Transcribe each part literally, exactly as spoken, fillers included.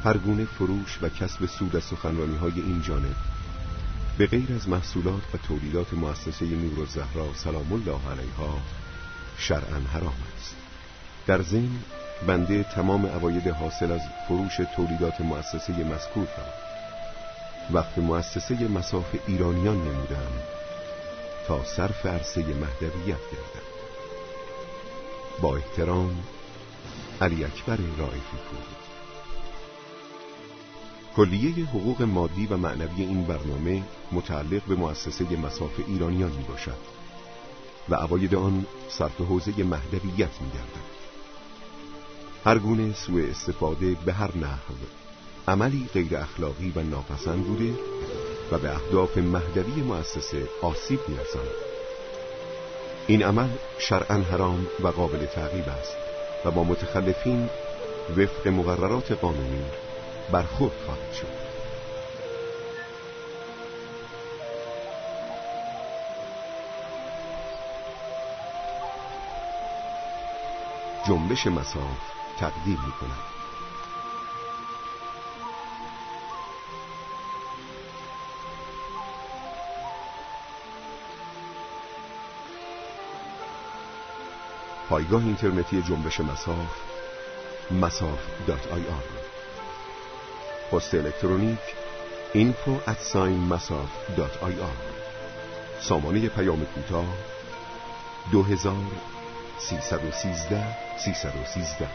هر گونه فروش و کسب سود از سخنرانی‌های این جانب به غیر از محصولات و تولیدات مؤسسه نورالزهرا سلام الله علیها شرعاً حرام است. در ضمن بنده تمام عواید حاصل از فروش تولیدات مؤسسه مذکور را وقف مؤسسه مصاف ایرانیان نمودم تا صرف عرصه مهدویت گردد. با احترام، علی اکبر رائفی پور. کلیه حقوق مادی و معنوی این برنامه متعلق به مؤسسه مصاف ایرانیان می باشد و عواید آن صرف حوزه مهدویت می گردد. هر گونه سوء استفاده به هر نحو عملی غیر اخلاقی و ناپسند بوده و به اهداف مهدوی مؤسسه آسیب می رساند. این عمل شرعاً حرام و قابل تعقیب است و با متخلفین وفق مقررات قانونی برخورد خواهد شد. جنبش مصاف تقدیم می کند. پایگاه اینترنتی جنبش مصاف مصاف دات آی آر. پست الکترونیک اینفو ات ساین مصاف دات آی آر. سامانه پیام کوتاه دو هزار سیصد و سیزده سیصد و سیزده.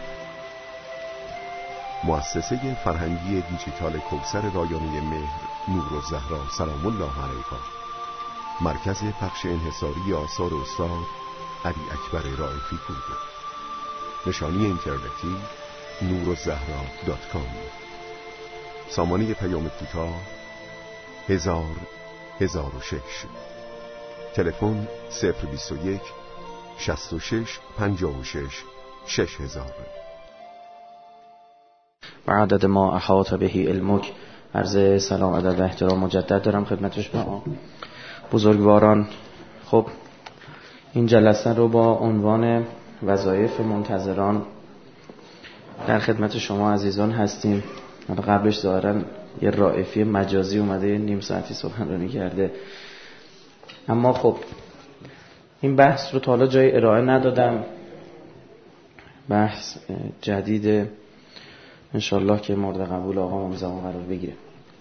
مؤسسه فرهنگی دیجیتال کوثر رایانه مهر نورالزهرا سلام الله علیها. مرکز پخش انحصاری آثار استاد علی اکبر رائفی پور. نشانی اینترنتی نورالزهرا دات کام. سامانه پیام کوتاه هزار هزار و شش. تلفن صفر بیست و یک شصت و شش پنجاه و شش شش هزار. و عدد ما احاط به علمک. عرض سلام ادب و احترام مجدد دارم خدمت شما بزرگواران. خب این جلسه رو با عنوان وظایف منتظران در خدمت شما عزیزان هستیم. قبلش ظاهرا یه رائفی مجازی اومده نیم ساعتی سخنرانی کرده، اما خب این بحث رو تا حالا جای ارائه ندادم. بحث جدید انشالله که مورد قبول آقا امضا قرار بگیره.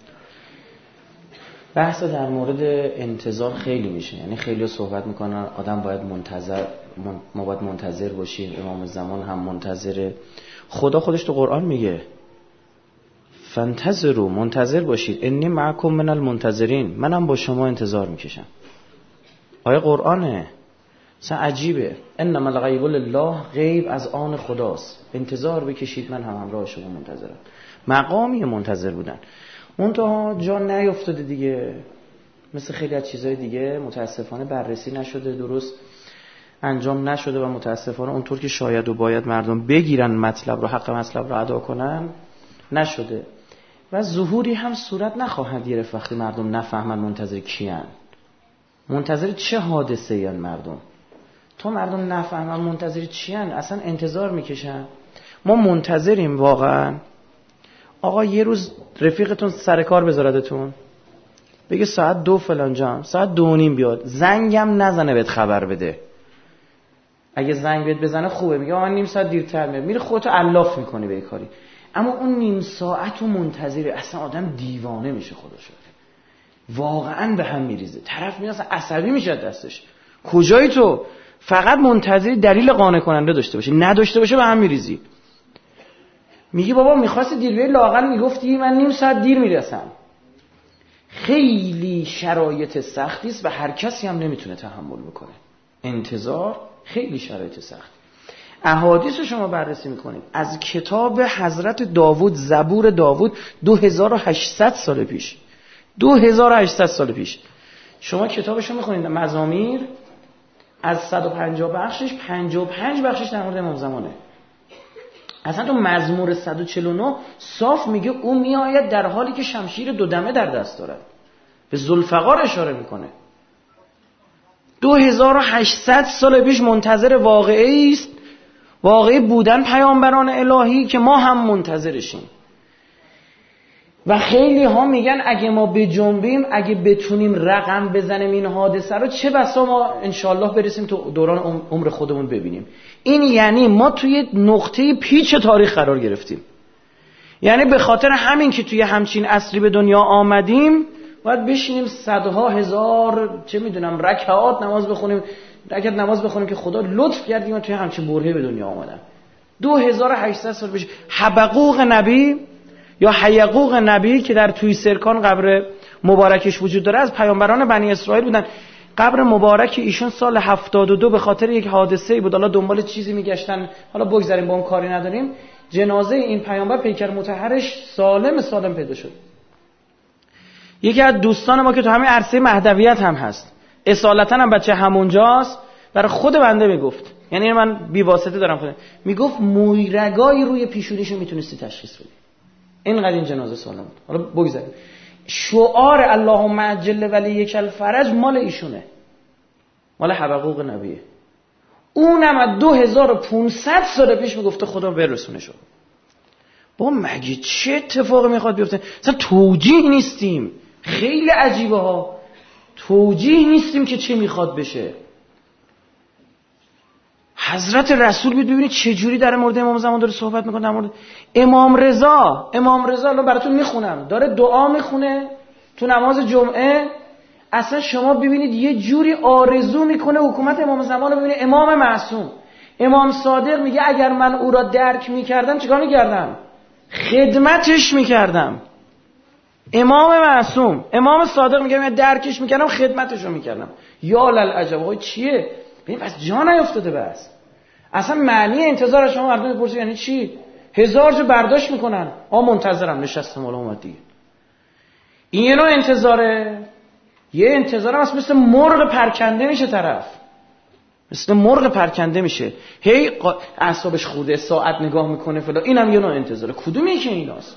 بحث در مورد انتظار خیلی میشه، یعنی خیلی صحبت میکنن آدم باید منتظر، ما باید منتظر باشیم، امام زمان هم منتظره. خدا خودش تو قرآن میگه فانتظروا، منتظر باشید، انی معکم من المنتظرین، منم با شما انتظار میکشم. آیه قرآنه، اصلا عجیبه. انما الغیب لله، غیب از آن خداست، انتظار بکشید من هم همراه شما منتظرم. مقامی منتظر بودن. اون تا جا نیفتاده دیگه، مثل خیلی از چیزهای دیگه متاسفانه بررسی نشده، درست انجام نشده و متاسفانه اونطور که شاید و باید مردم بگیرن مطلب رو، حق مطلب رو ادا کنن، نشده و ظهوری هم صورت نخواهد گرفت وقتی مردم نفهمن منتظر کیان، منتظر چه حادثه این مردم. تو مردم نفهمن منتظر چیان، اصلا انتظار میکشن. ما منتظریم واقعا. آقا یه روز رفیقتون سر کار بذاردتون، بگه ساعت دو فلان جام، ساعت دو نیم بیاد، زنگم نزنه بهت خبر بده. اگه زنگ بهت بزنه خوبه، میگه من نیم ساعت دیرتر میام، میره خودتو علاف میکنی به کاری. اما اون نیم ساعت رو منتظره، اصلا آدم دیوانه میشه. خدا شده واقعا به هم میریزه، طرف میاد عصبی میشه دستش. کجایی تو؟ فقط منتظر دلیل قانع کننده داشته باشه، نداشته باشه به هم میریزی. میگی بابا میخواستی دیر بیای، لااقل میگفتی من نیم ساعت دیر میرسم. خیلی شرایط سختی است و هر کسی هم نمیتونه تحمل بکنه. انتظار خیلی شرایط سخت. احادیث رو شما بررسی میکنید از کتاب حضرت داوود، زبور داوود، دو هزار و هشتصد سال پیش، دو هزار و هشتصد سال پیش شما کتابش رو میخونید، مزامیر از صد و پنجاه بخشش پنجاه و پنج بخشش در مورد امام زمانه. اصلا تو مزمور صد و چهل و نه صاف میگه او میآید در حالی که شمشیر دو دمه در دست دارد، به ذوالفقار اشاره میکنه. دو هزار و هشتصد سال پیش منتظر واقعی است، واقعی بودن پیامبران الهی که ما هم منتظرشیم. و خیلی ها میگن اگه ما بجنبیم، اگه بتونیم رقم بزنیم این حادثه رو، چه بسا ما انشالله برسیم تو دوران عمر خودمون ببینیم. این یعنی ما توی نقطه پیچ تاریخ قرار گرفتیم. یعنی به خاطر همین که توی همچین عصری به دنیا آمدیم باید بشینیم صدها هزار چه میدونم رکعات نماز بخونیم، رکعت نماز بخونیم که خدا لطف کردیم توی همچین برهه‌ای به دنیا آمدن. دو هزار و هشتصد سال پیش حبقوق نبی یا حیقوق نبی که در توی سرکان قبر مبارکش وجود داره، از پیامبران بنی اسرائیل بودن. قبر مبارک ایشون سال هفتاد و دو به خاطر یک حادثه‌ای بود، حالا دنبال چیزی میگشتن، حالا بگذاریم با اون کاری نداریم، جنازه این پیامبر پیکر مطهرش سالم سالم پیدا شد. یکی از دوستان ما که تو همین عرصه مهدویت هم هست، اصالتا هم بچه همونجاست، برای خود بنده میگفت، یعنی من بی واسطه دارم خودم میگفت مویرگایی روی پیشونیشو میتونستی تشخیص بدی، اینقدر این جنازه سالم بود. حالا بگذاریم شعار اللهم عجل ولیک الفرج مال ایشونه، مال حبقوق نبیه. اونم از دو هزار و پانصد سال پیش میگفته خدا برسونه شو. با مگه چه اتفاقی میخواد بیفته؟ مثلا توجیه نیستیم، خیلی عجیبه ها، توجیه نیستیم که چه میخواد بشه. حضرت رسول بید ببینید چه جوری در مورد امام زمان داره صحبت میکنه. در مورد امام رضا، امام رضا الان براتون میخونم، داره دعا میخونه تو نماز جمعه. اصلا شما ببینید یه جوری آرزو میکنه حکومت امام زمان رو ببینید. امام معصوم، امام صادق میگه اگر من او را درک میکردم چیکار میکردم؟ خدمتش میکردم. امام معصوم، امام صادق میگه من درکش میکردم خدمتش رو میکردم. یا للعجب، آقای چیه؟ ببین پس جا نیافتاده. بس اصلا معنی انتظار شما مردم بپرسید یعنی چی؟ هزار جو برداشت میکنن، آ منتظرم نشستم حالا اومد دیگه. این یه نوع انتظاره. یه انتظارم هست مثل مرغ پرکنده میشه طرف، مثل مرغ پرکنده میشه، هی اعصابش خورده، ساعت نگاه میکنه فلان. اینم یه نوع انتظاره. کدومی که ایناست؟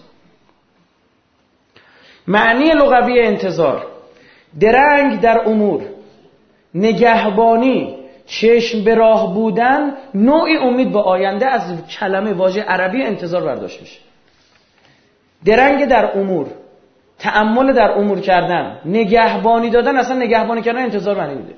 معنی لغوی انتظار: درنگ در امور، نگهبانی، چشم به راه بودن، نوعی امید به آینده. از کلمه واژه عربی انتظار برداشت میشه. درنگ در امور، تأمل در امور کردن، نگهبانی دادن. اصلا نگهبانی کردن انتظار معنی میده.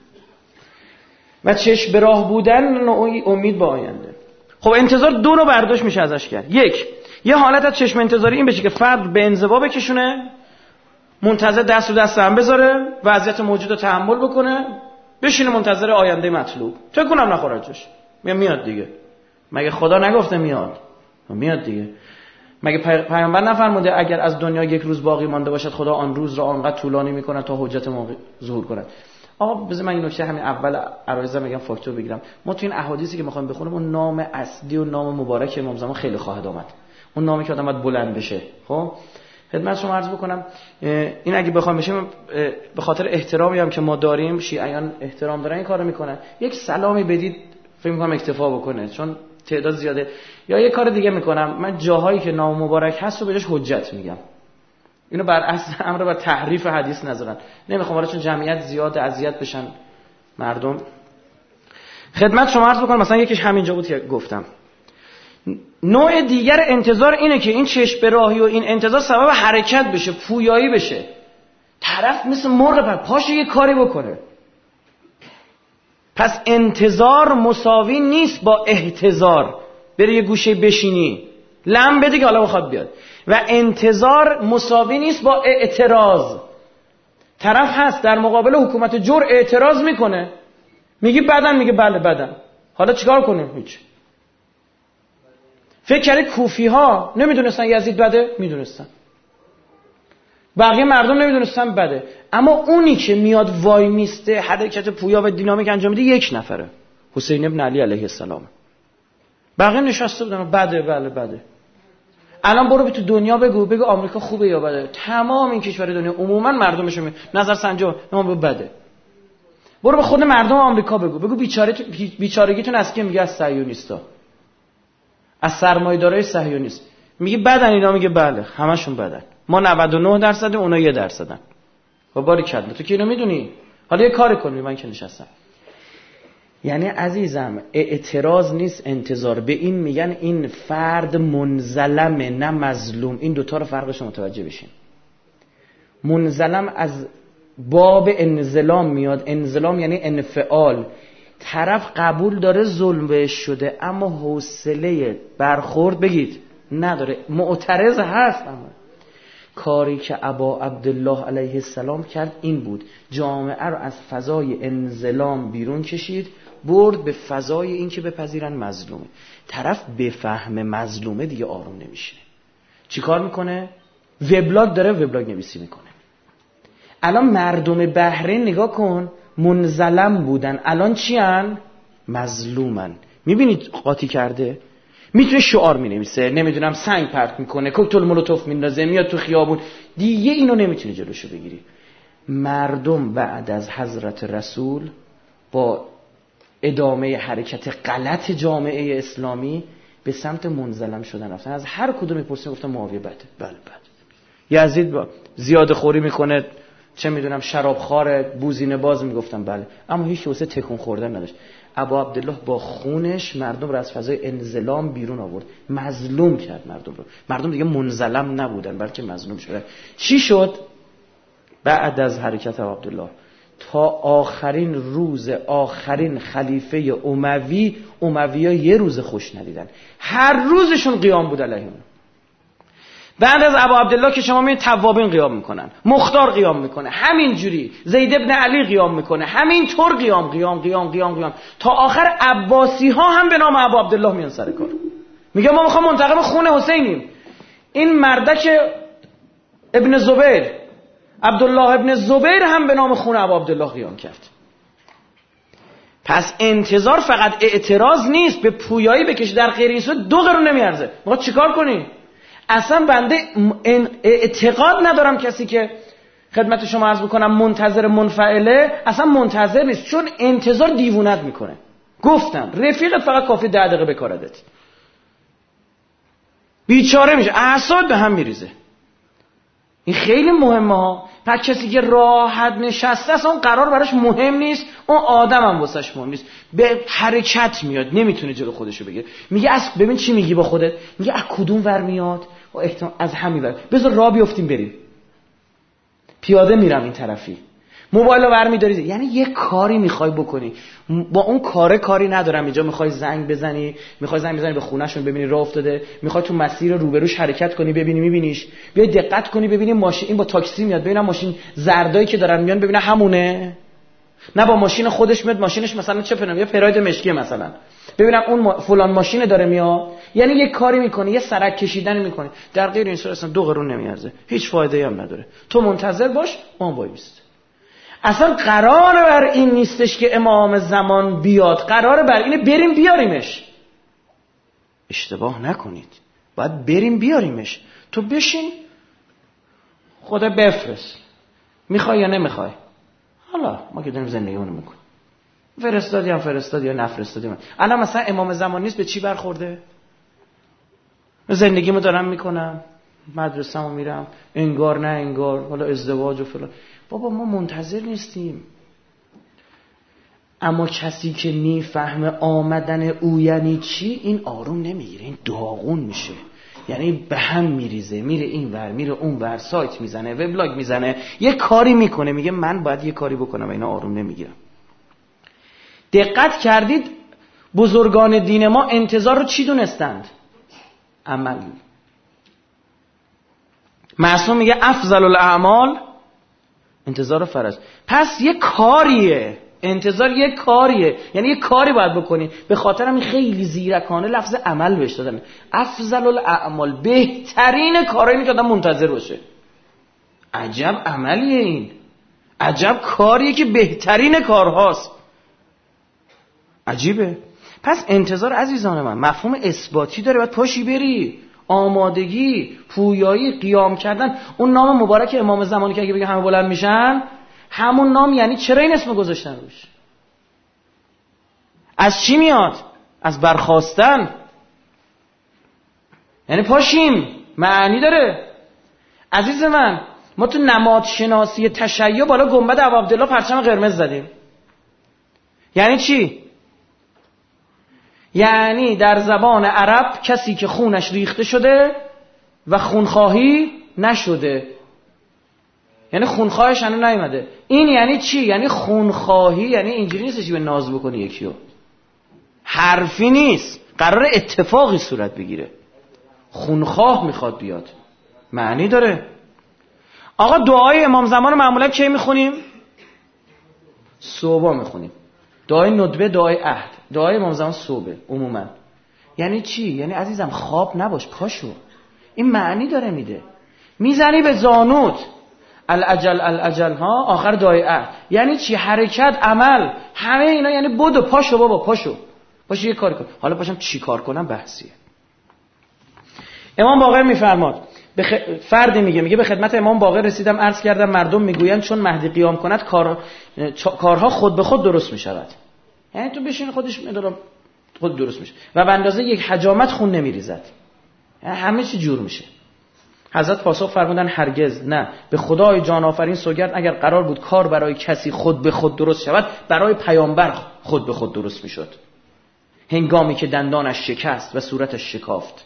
و چشم به راه بودن نوعی امید به آینده. خب انتظار دو نوع برداشت میشه ازش کرد. یک، یه حالت از چشم انتظاری این بشه که فرد به انزوا بکشونه، منتظر دست رو دست هم بذاره، وضعیت موجود رو تحمل بکنه، بشینه منتظر آینده مطلوب. تکونم نخوره جاش، میگه میاد دیگه. مگه خدا نگفته میاد؟ میاد دیگه. مگه پیامبر نفرموده اگر از دنیا یک روز باقی مانده باشد خدا آن روز را آنقدر طولانی میکنه تا حجت ما ظهور کند؟ آقا بذار من این نکته همین اول عرایضم میگم فاکتور بگیرم. ما تو این احادیثی که میخوایم بخونیم اون نام اصلی و نام مبارک امام زمان خیلی خواهد آمد، اون نامی که آدم باید بلند بشه. خب خدمت شما عرض بکنم این اگه بخوام بشه، به خاطر احترامی هم که ما داریم، شیعیان احترام دارن این کارو میکنن، یک سلامی بدید فکر میکنم اکتفا بکنه چون تعداد زیاده. یا یه کار دیگه میکنم، من جاهایی که نام مبارک هست رو بهش حجت میگم. اینو بر اصل امر بر تحریف حدیث نذارن. نمیخوام حالا چون جمعیت زیاد اذیت بشن مردم. خدمت شما عرض بکنم مثلا یکیش همینجا بود که گفتم. نوع دیگر انتظار اینه که این چشم به راهی و این انتظار سبب حرکت بشه، پویایی بشه. طرف مثل مرغ پر پاشه یه کاری بکنه. پس انتظار مساوی نیست با احتضار. بری یه گوشه بشینی لم بده که حالا بخواد بیاد. و انتظار مساوی نیست با اعتراض. طرف هست در مقابل حکومت جور اعتراض میکنه، میگی بدن، میگه بله بدن، حالا چیکار کنیم؟ هیچ. فکر کردی کوفی ها نمیدونستن یزید بده؟ میدونستن. بقیه مردم نمیدونستن بده. اما اونی که میاد وای میسته حرکت پویا و دینامیک انجام میده یک نفره، حسین ابن علی علیه السلام. بقیه نشسته بودن بده بله بده. الان برو تو دنیا بگو بگو آمریکا خوبه یا بده، تمام این کشور دنیا عموما مردمش می نظر سنجا نام بده. برو به خود مردم آمریکا بگو بگو بیچاره بیچارگیتون از کی؟ میگه از صهیونیستا، از سرمایه‌دارای صهیونیست. میگه بدن اینا؟ میگه بله همشون بدن. ما نود و نه درصد اونا یک درصدن. با باری کلا تو که اینو میدونی. حالا یه کاری کنی من که نشستم. یعنی عزیزم اعتراض نیست انتظار، به این میگن این فرد منظلمه نه مظلوم. این دوتا رو فرقش متوجه بشین. منظلم از باب انظلام میاد، انظلام یعنی انفعال، طرف قبول داره ظلم بهش شده اما حوصله برخورد بگید نداره، معترض هست. اما کاری که ابا عبدالله علیه السلام کرد این بود، جامعه رو از فضای انظلام بیرون کشید، برد به فضای این که بپذیرن مظلومه. طرف بفهم مظلومه دیگه آروم نمیشه. چی کار میکنه؟ وبلاگ داره، وبلاگ نویسی میکنه. الان مردم بحرین نگاه کن، منظلم بودن، الان چی هن؟ مظلومن. میبینید قاطی کرده؟ میتونه شعار مینویسه، نمیدونم سنگ پرت میکنه، کوکتل مولوتوف میندازه، میاد تو خیابون، دیگه اینو نمیتونی جلوشو بگیری. مردم بعد از حضرت رسول با ادامه حرکت غلط جامعه اسلامی به سمت منظلم شدن رفتن. از هر کدوم میپرسیم گفتن معاویه بده، بله بده. یزید با زیاده خوری میکنه، چه میدونم شراب خواره، بوزینه باز، میگفتن بله، اما هیچ واسه تکون خوردن نداشت. ابا عبدالله با خونش مردم رو از فضای انظلام بیرون آورد، مظلوم کرد مردم رو. مردم دیگه منظلم نبودن بلکه مظلوم شدن. چی شد بعد از حرکت ابا عبدالله تا آخرین روز آخرین خلیفه اموی؟ اموی‌ها یه روز خوش ندیدن، هر روزشون قیام بود علیه اون. بعد از ابا عبدالله که شما میبینید توابین قیام میکنن، مختار قیام میکنه، همین جوری زید ابن علی قیام میکنه، همین طور قیام قیام قیام قیام قیام تا آخر عباسی ها هم به نام ابا عبدالله میان سر کار، میگه ما میخوام منتقم خون حسینیم. این مردک ابن زبیر، عبدالله ابن زبیر هم به نام خون ابا عبدالله قیام کرد. پس انتظار فقط اعتراض نیست، به پویایی بکش، در غیر این صورت دو قرون نمیارزه. ما چیکار کنیم؟ اصلا بنده اعتقاد ندارم کسی که خدمت شما عرض بکنم منتظر منفعله، اصلا منتظر نیست، چون انتظار دیوونت میکنه. گفتم رفیقت فقط کافی ده دقیقه بکاردت، بیچاره میشه، اعصاب به هم میریزه. این خیلی مهمه ها. پس کسی که راحت نشسته است اون قرار براش مهم نیست، اون آدم هم واسش مهم نیست، به حرکت میاد، نمیتونه جلو خودشو بگیره. میگه از ببین چی میگی با خودت، میگه از کدوم ور میاد، احتمال از همین ور، بذار راه بیافتیم بریم، پیاده میرم این طرفی، موبایل رو برمی‌داری. یعنی یه کاری میخوای بکنی، با اون کاره کاری ندارم. اینجا میخوای زنگ بزنی، میخوای زنگ بزنی به خونه‌شون ببینی راه افتاده، میخوای تو مسیر روبروش حرکت کنی ببینی میبینیش، بیای دقت کنی ببینی ماشین این با تاکسی میاد، ببینم ماشین زردایی که دارن میان ببینه همونه، نه با ماشین خودش میاد، ماشینش مثلا چه پنم یه پراید مشکی مثلا، ببینم اون ما فلان ماشین داره میاد. یعنی یه کاری میکنی، یه سرک کشیدن میکنی، در غیر این صورت اصلا دو قرون نمیارزه، هیچ فایده‌ای هم نداره. تو منتظر باش، ما وایست. اصلا قرار بر این نیستش که امام زمان بیاد، قرار بر اینه بریم بیاریمش. اشتباه نکنید، باید بریم بیاریمش. تو بشین خدا بفرست، میخوای یا نمیخوای، حالا ما که داریم زندگیمونو میکنیم، فرستادی هم فرستادی یا نفرستادی هم. الان مثلا امام زمان نیست، به چی برخورده؟ زندگیمو دارم میکنم، مدرسه‌مو میرم، انگار نه انگار، حالا ازدواج و فلان. بابا ما منتظر نیستیم. اما کسی که میفهمه آمدن او یعنی چی، این آروم نمیگیره، این داغون میشه، یعنی به هم میریزه، میره این ور میره اون ور، سایت میزنه، وبلاگ میزنه، یه کاری میکنه، میگه من باید یه کاری بکنم و اینا آروم نمیگیرم. دقت کردید بزرگان دین ما انتظار رو چی دونستند؟ عمل. معصوم میگه افضل الاعمال انتظار فرض. پس یه کاریه، انتظار یه کاریه، یعنی یه کاری باید بکنی. به خاطر همین خیلی زیرکانه لفظ عمل بهش دادن، افضل الاعمال، بهترین کارایی که آدم منتظر باشه. عجب عملیه این، عجب کاریه که بهترین کارهاست، عجیبه. پس انتظار عزیزان من مفهوم اثباتی داره، باید پاشی بری، آمادگی، پویایی، قیام کردن. اون نام مبارک امام زمانی که اگه بگه همه بلند میشن، همون نام یعنی چرا این اسم گذاشتن روش؟ از چی میاد؟ از برخاستن. یعنی پاشیم، معنی داره. عزیز من، ما تو نماد شناسی تشیع بالا گنبد ابا عبدالله پرچم قرمز زدیم. یعنی چی؟ یعنی در زبان عرب کسی که خونش ریخته شده و خونخواهی نشده، یعنی خونخواهش هنوز نیومده. این یعنی چی؟ یعنی خونخواهی یعنی اینجوری نیستش به ناز بکنی یکیو، حرفی نیست، قرار اتفاقی صورت بگیره. خونخواه میخواد بیاد، معنی داره. آقا دعای امام زمان معمولا کی میخونیم؟ صبح میخونیم. دعای ندبه، دعای عهد. دعای امام زمان صبح عموما. یعنی چی؟ یعنی عزیزم خواب نباش، پاشو. این معنی داره میده. میزنی به زانوت الاجل الاجل ها، آخر دعای عهد. یعنی چی؟ حرکت، عمل، همه اینا. یعنی بدو، پاشو بابا، پاشو پاشو یه کاری کن. حالا پاشم چی کار کنم بحثیه. امام باقر میفرماد به خ... فردی میگه میگه به خدمت امام باقر رسیدم، عرض کردم مردم میگویند چون مهدی قیام کند کار... چ... کارها خود به خود درست میشود. یعنی تو بشین خودش میدارم خود درست میشه و به اندازه یک حجامت خون نمیریزد، یعنی همه چی جور میشه. حضرت پاسخ فرمودن هرگز نه، به خدای جان آفرین سوگند اگر قرار بود کار برای کسی خود به خود درست شود، برای پیامبر خود به خود درست میشد، هنگامی که دندانش شکست و صورتش شکافت.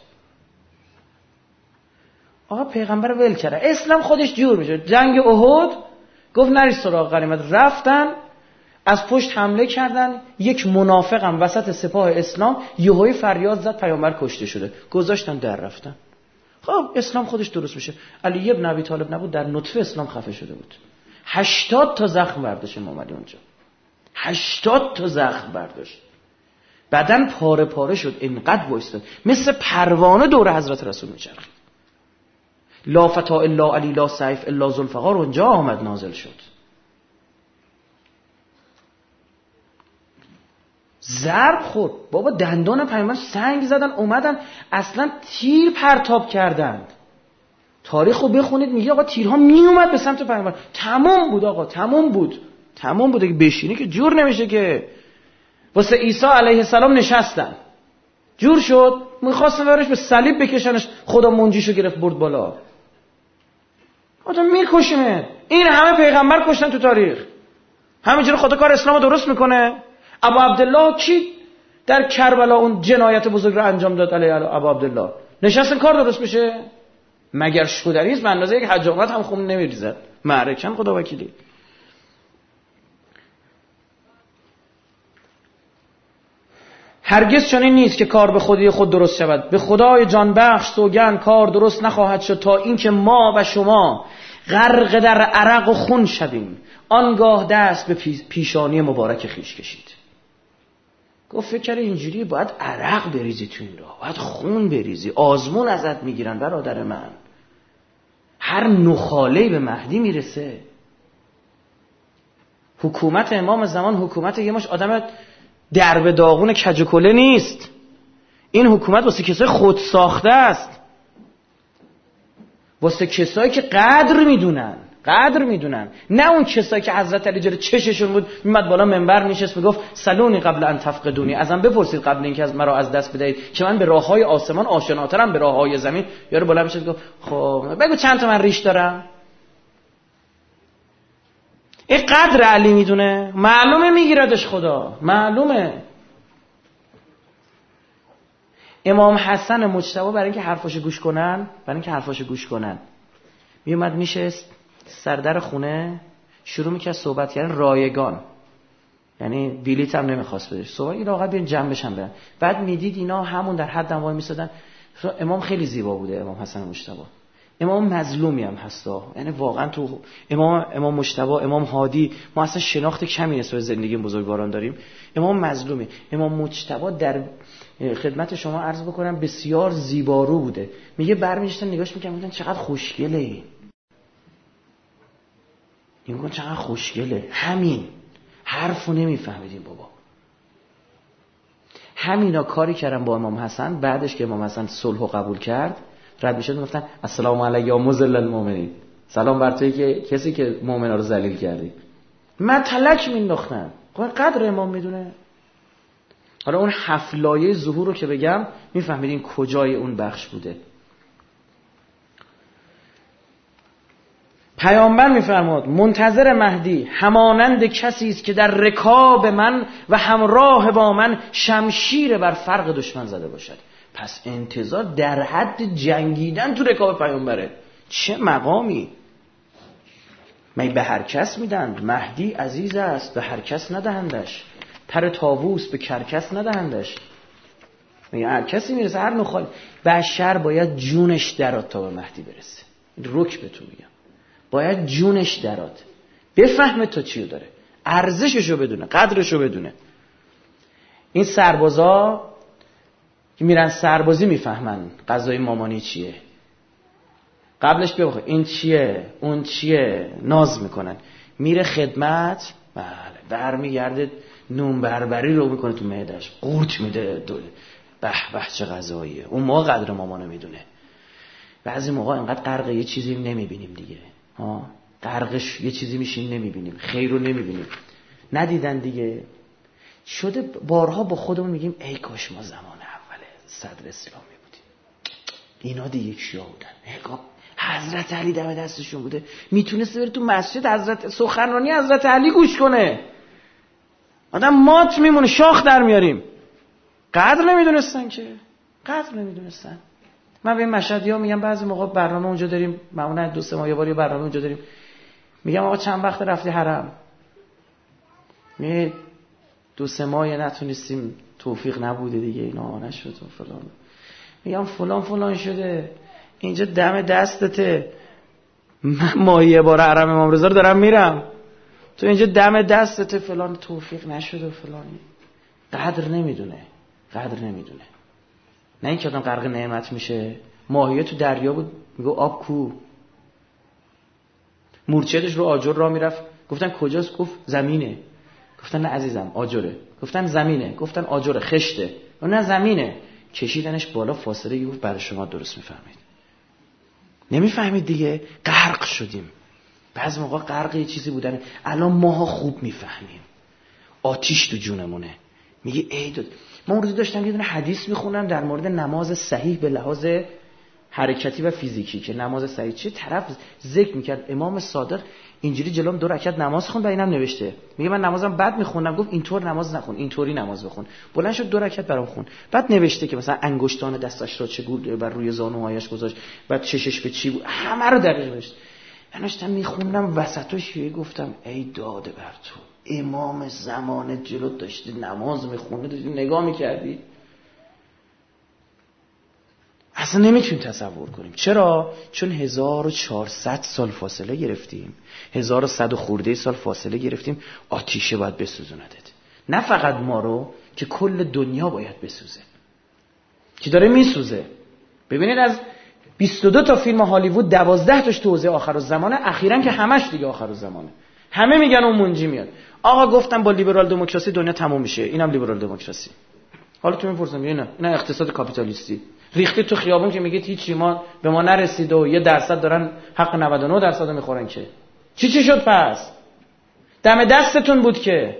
آقا پیغمبر ول کرد، اسلام خودش جور میشه. جنگ احد گفت نری سراغ غنیمت، رفتن از پشت حمله کردن، یک منافقم وسط سپاه اسلام یهویی فریاد زد پیامبر کشته شده، گذاشتن در رفتن. خب اسلام خودش درست میشه. علی ابن ابی طالب نبود در نطفه اسلام خفه شده بود، هشتاد تا زخم برداشت امام علی اونجا، هشتاد تا زخم برداشت، بدن پاره پاره شد، اینقدر وایستاد مثل پروانه دور حضرت رسول میچرخید. لا فتا الا علی لا سیف الا ذوالفقار اونجا آمد نازل شد. ضرب خورد بابا، دندان پیامبر سنگ زدن، اومدن اصلا تیر پرتاب کردند. تاریخو بخونید میگه آقا تیرها می اومد به سمت پیامبر. تمام بود آقا، تمام بود، تمام بود. اگه بشینی که جور نمیشه که. واسه عیسی علیه السلام نشستن، جور شد، میخواستن برش به صلیب بکشنش، خدا منجیشو گرفت برد بالا. آدم میکشیمه. این همه پیغمبر کشتن تو تاریخ، همینجوری خدا کار اسلامو درست میکنه. ابو عبدالله کی در کربلا اون جنایت بزرگ رو انجام داد علیه ابو عبدالله؟ نشستن کار درست میشه؟ مگر شودریست به اندازه یک حجامت هم خون نمیریزد؟ معرکن خدا وکیلی. هرگز چنین نیست که کار به خودی خود درست شود. به خدای جان بخش سوگند کار درست نخواهد شد تا اینکه ما و شما غرق در عرق و خون شویم، آنگاه دست به پیشانی مبارک خیش کشید. گفت فکر اینجوری باید عرق بریزی تو این راه، باید خون بریزی، آزمون ازت میگیرن برادر من. هر نخاله به مهدی میرسه. حکومت امام زمان حکومت یه مش آدم درب داغون کج و کله نیست. این حکومت واسه کسای خود ساخته است، واسه کسایی که قدر میدونن، قدر میدونن، نه اون کسایی که حضرت علی جلوی چششون بود میمد بالا منبر نشست میگفت سلونی قبل ان تفقدونی، ازم بپرسید قبل اینکه از مرا از دست بدهید که من به راههای آسمان آشناترم به راههای زمین. یارو بالا میشه گفت خب بگو چند تا من ریش دارم. این قدر علی میدونه، معلومه میگیردش خدا، معلومه. امام حسن مجتبی برای اینکه حرفاشو گوش کنن، برای اینکه حرفاشو گوش کنن میومد میشست سردر خونه، شروع میکرد صحبت کردن رایگان، یعنی بلیط هم نمیخواست بدش، صحبت این آقا بیان جمع بشن برن. بعد میدید اینا همون در حد وای میسادن. امام خیلی زیبا بوده، امام حسن مجتبی. امام مظلومی هم هستا، یعنی واقعا تو امام امام مجتبی، امام هادی ما اصلا شناخت کمی نسبت زندگی بزرگواران داریم. امام مظلومی. امام مجتبی در خدمت شما عرض بکنم بسیار زیبارو بوده. میگه برمی‌گشتن نگاش می‌کردن میگن چقدر خوشگله این. میگن چقدر خوشگله. همین حرفو نمیفهمیدیم بابا. همینا کاری کردن با امام حسن. بعدش که امام حسن صلحو قبول کرد رد میشد میگفتن السلام علیک یا مذل المؤمنین، سلام بر توی که کسی که مؤمنا رو ذلیل کردی. مطلق مینداختن. قدر امام میدونه. حالا اون هفت لایه ظهور رو که بگم میفهمیدین کجای اون بخش بوده. پیامبر میفرماد منتظر مهدی همانند کسی است که در رکاب من و همراه با من شمشیر بر فرق دشمن زده باشد. پس انتظار در حد جنگیدن تو رکاب پیامبره. چه مقامی! می به هر کس میدند، مهدی عزیز است به هر کس ندهندش، پر طاووس به کرکس ندهندش. میگه هر کسی میرسه، هر نخال بشر باید جونش درات تا به مهدی برسه. رک به تو میگم، باید جونش درات بفهمه تا چیو داره، ارزششو بدونه، قدرشو بدونه. این سربازا که میرن سربازی میفهمن غذای مامانی چیه. قبلش بخواه این چیه اون چیه ناز میکنن، میره خدمت، بله برمیگرده نون بربری رو میکنه تو معده‌اش، قورت میده، به به چه غذاییه. اون موقع قدر مامانو میدونه. بعضی موقع اینقدر غرق یه چیزی نمیبینیم دیگه، ها غرقش یه چیزی میشیم نمیبینیم، خیر رو نمیبینیم. ندیدن دیگه شده بارها با خودمون میگیم ای کاش ما زمان اول صدر اسلامی بودیم، اینا دیگه کیا بودن؟ حضرت علی دم دستشون بوده، میتونسته بره تو مسجد حضرت سخنرانی حضرت علی گوش کنه. آدم مات میمونه، شاخ در میاریم. قدر نمیدونستن که، قدر نمیدونستن. من به این مشهدی ها میگم بعضی موقع برنامه اونجا داریم، معمولا دو سه ماه یه بار یه برنامه اونجا داریم، میگم آقا چند وقت رفتی حرم؟ می دو سه ماه نتونستیم، توفیق نبوده دیگه، اینا نشد و فلان. میگم فلان فلان شده، اینجا دم دستته، من ماه یه بار حرم امام رضا رو دارم میرم، تو اینجا دم دستته، فلان توفیق نشد و فلانی. قدر نمیدونه، قدر نمیدونه. نه اینکه آدم غرق نعمت میشه. ماهیه تو دریا بود، میگه آب کو. مرچدش رو آجر را میرفت، گفتن کجاست؟ گفت زمینه. گفتن نه عزیزم آجره. گفتن زمینه. گفتن آجره خشته. نه زمینه. کشیدنش بالا، فاصله گفت برای شما درست میفهمید. نمیفهمید دیگه، غرق شدیم. بعضی موقع غرق یه چیزی بودن، الان ماها خوب میفهمیم. آتیش تو جونمونه. میگه ای داد. ما اون روز داشتم یه دونه حدیث میخونم در مورد نماز صحیح به لحاظ حرکتی و فیزیکی، که نماز صحیح چه طرف ذکر میکرد. امام صادق اینجوری جلوم دو رکعت نماز خوند و اینم نوشته، میگه من نمازم بد میخونم، گفت اینطور نماز نخون، اینطوری نماز بخون. بلند شد دو رکعت برام خوند، بعد نوشته که مثلا انگشتان دستش را چگونه بر روی زانوهایش گذاشت، بعد چشش به چی بود، همه رو دقیق نوشت. من داشتم میخوندم وسطش یه گفتم ای داده بر تو، امام زمان جلوت داشتی نماز میخونده، داشتی نگاه میکردی. اصلا نمیتونیم تصور کنیم. چرا؟ چون هزار و چهارصد سال فاصله گرفتیم، هزار و صد خورده سال فاصله گرفتیم. آتیشه باید بسوزوندت، نه فقط ما رو، که کل دنیا باید بسوزه، که داره میسوزه. ببینید از بیست و دو تا فیلم هالیوود دوازده تاش تو حوزه آخرالزمانه، اخیراً که همش دیگه آخرالزمانه. همه میگن اون منجی میاد. آقا گفتم با لیبرال دموکراسی دنیا تموم میشه، اینم لیبرال دموکراسی. حالا تو میپرسم اینا اینا اقتصاد کاپیتالیستی ریختی تو خیابون که میگید هیچی ما به ما نرسید و یه درصد دارن حق نود و نه درصد میخورن، که چی چی شد؟ پس دم دستتون بود که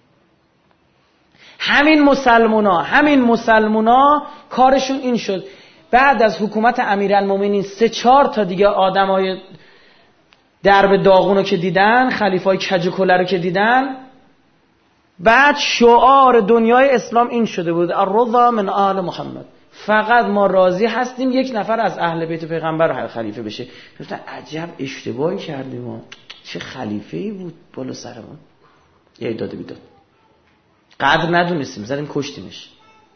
همین مسلمونا همین مسلمونا کارشون این شد. بعد از حکومت امیرالمومنین سه چهار تا دیگه آدمای درب داغونو که دیدن، خلیفای کج و کله رو که دیدن، بعد شعار دنیای اسلام این شده بود الرضا من آل محمد، فقط ما راضی هستیم یک نفر از اهل بیت پیغمبر خلیفه بشه. گفتن عجب اشتباهی کردیم ما، چه خلیفه‌ای بود بالا سرمون. یه داده بیداد، قدر ندونستیم، زدیم کشتیمش.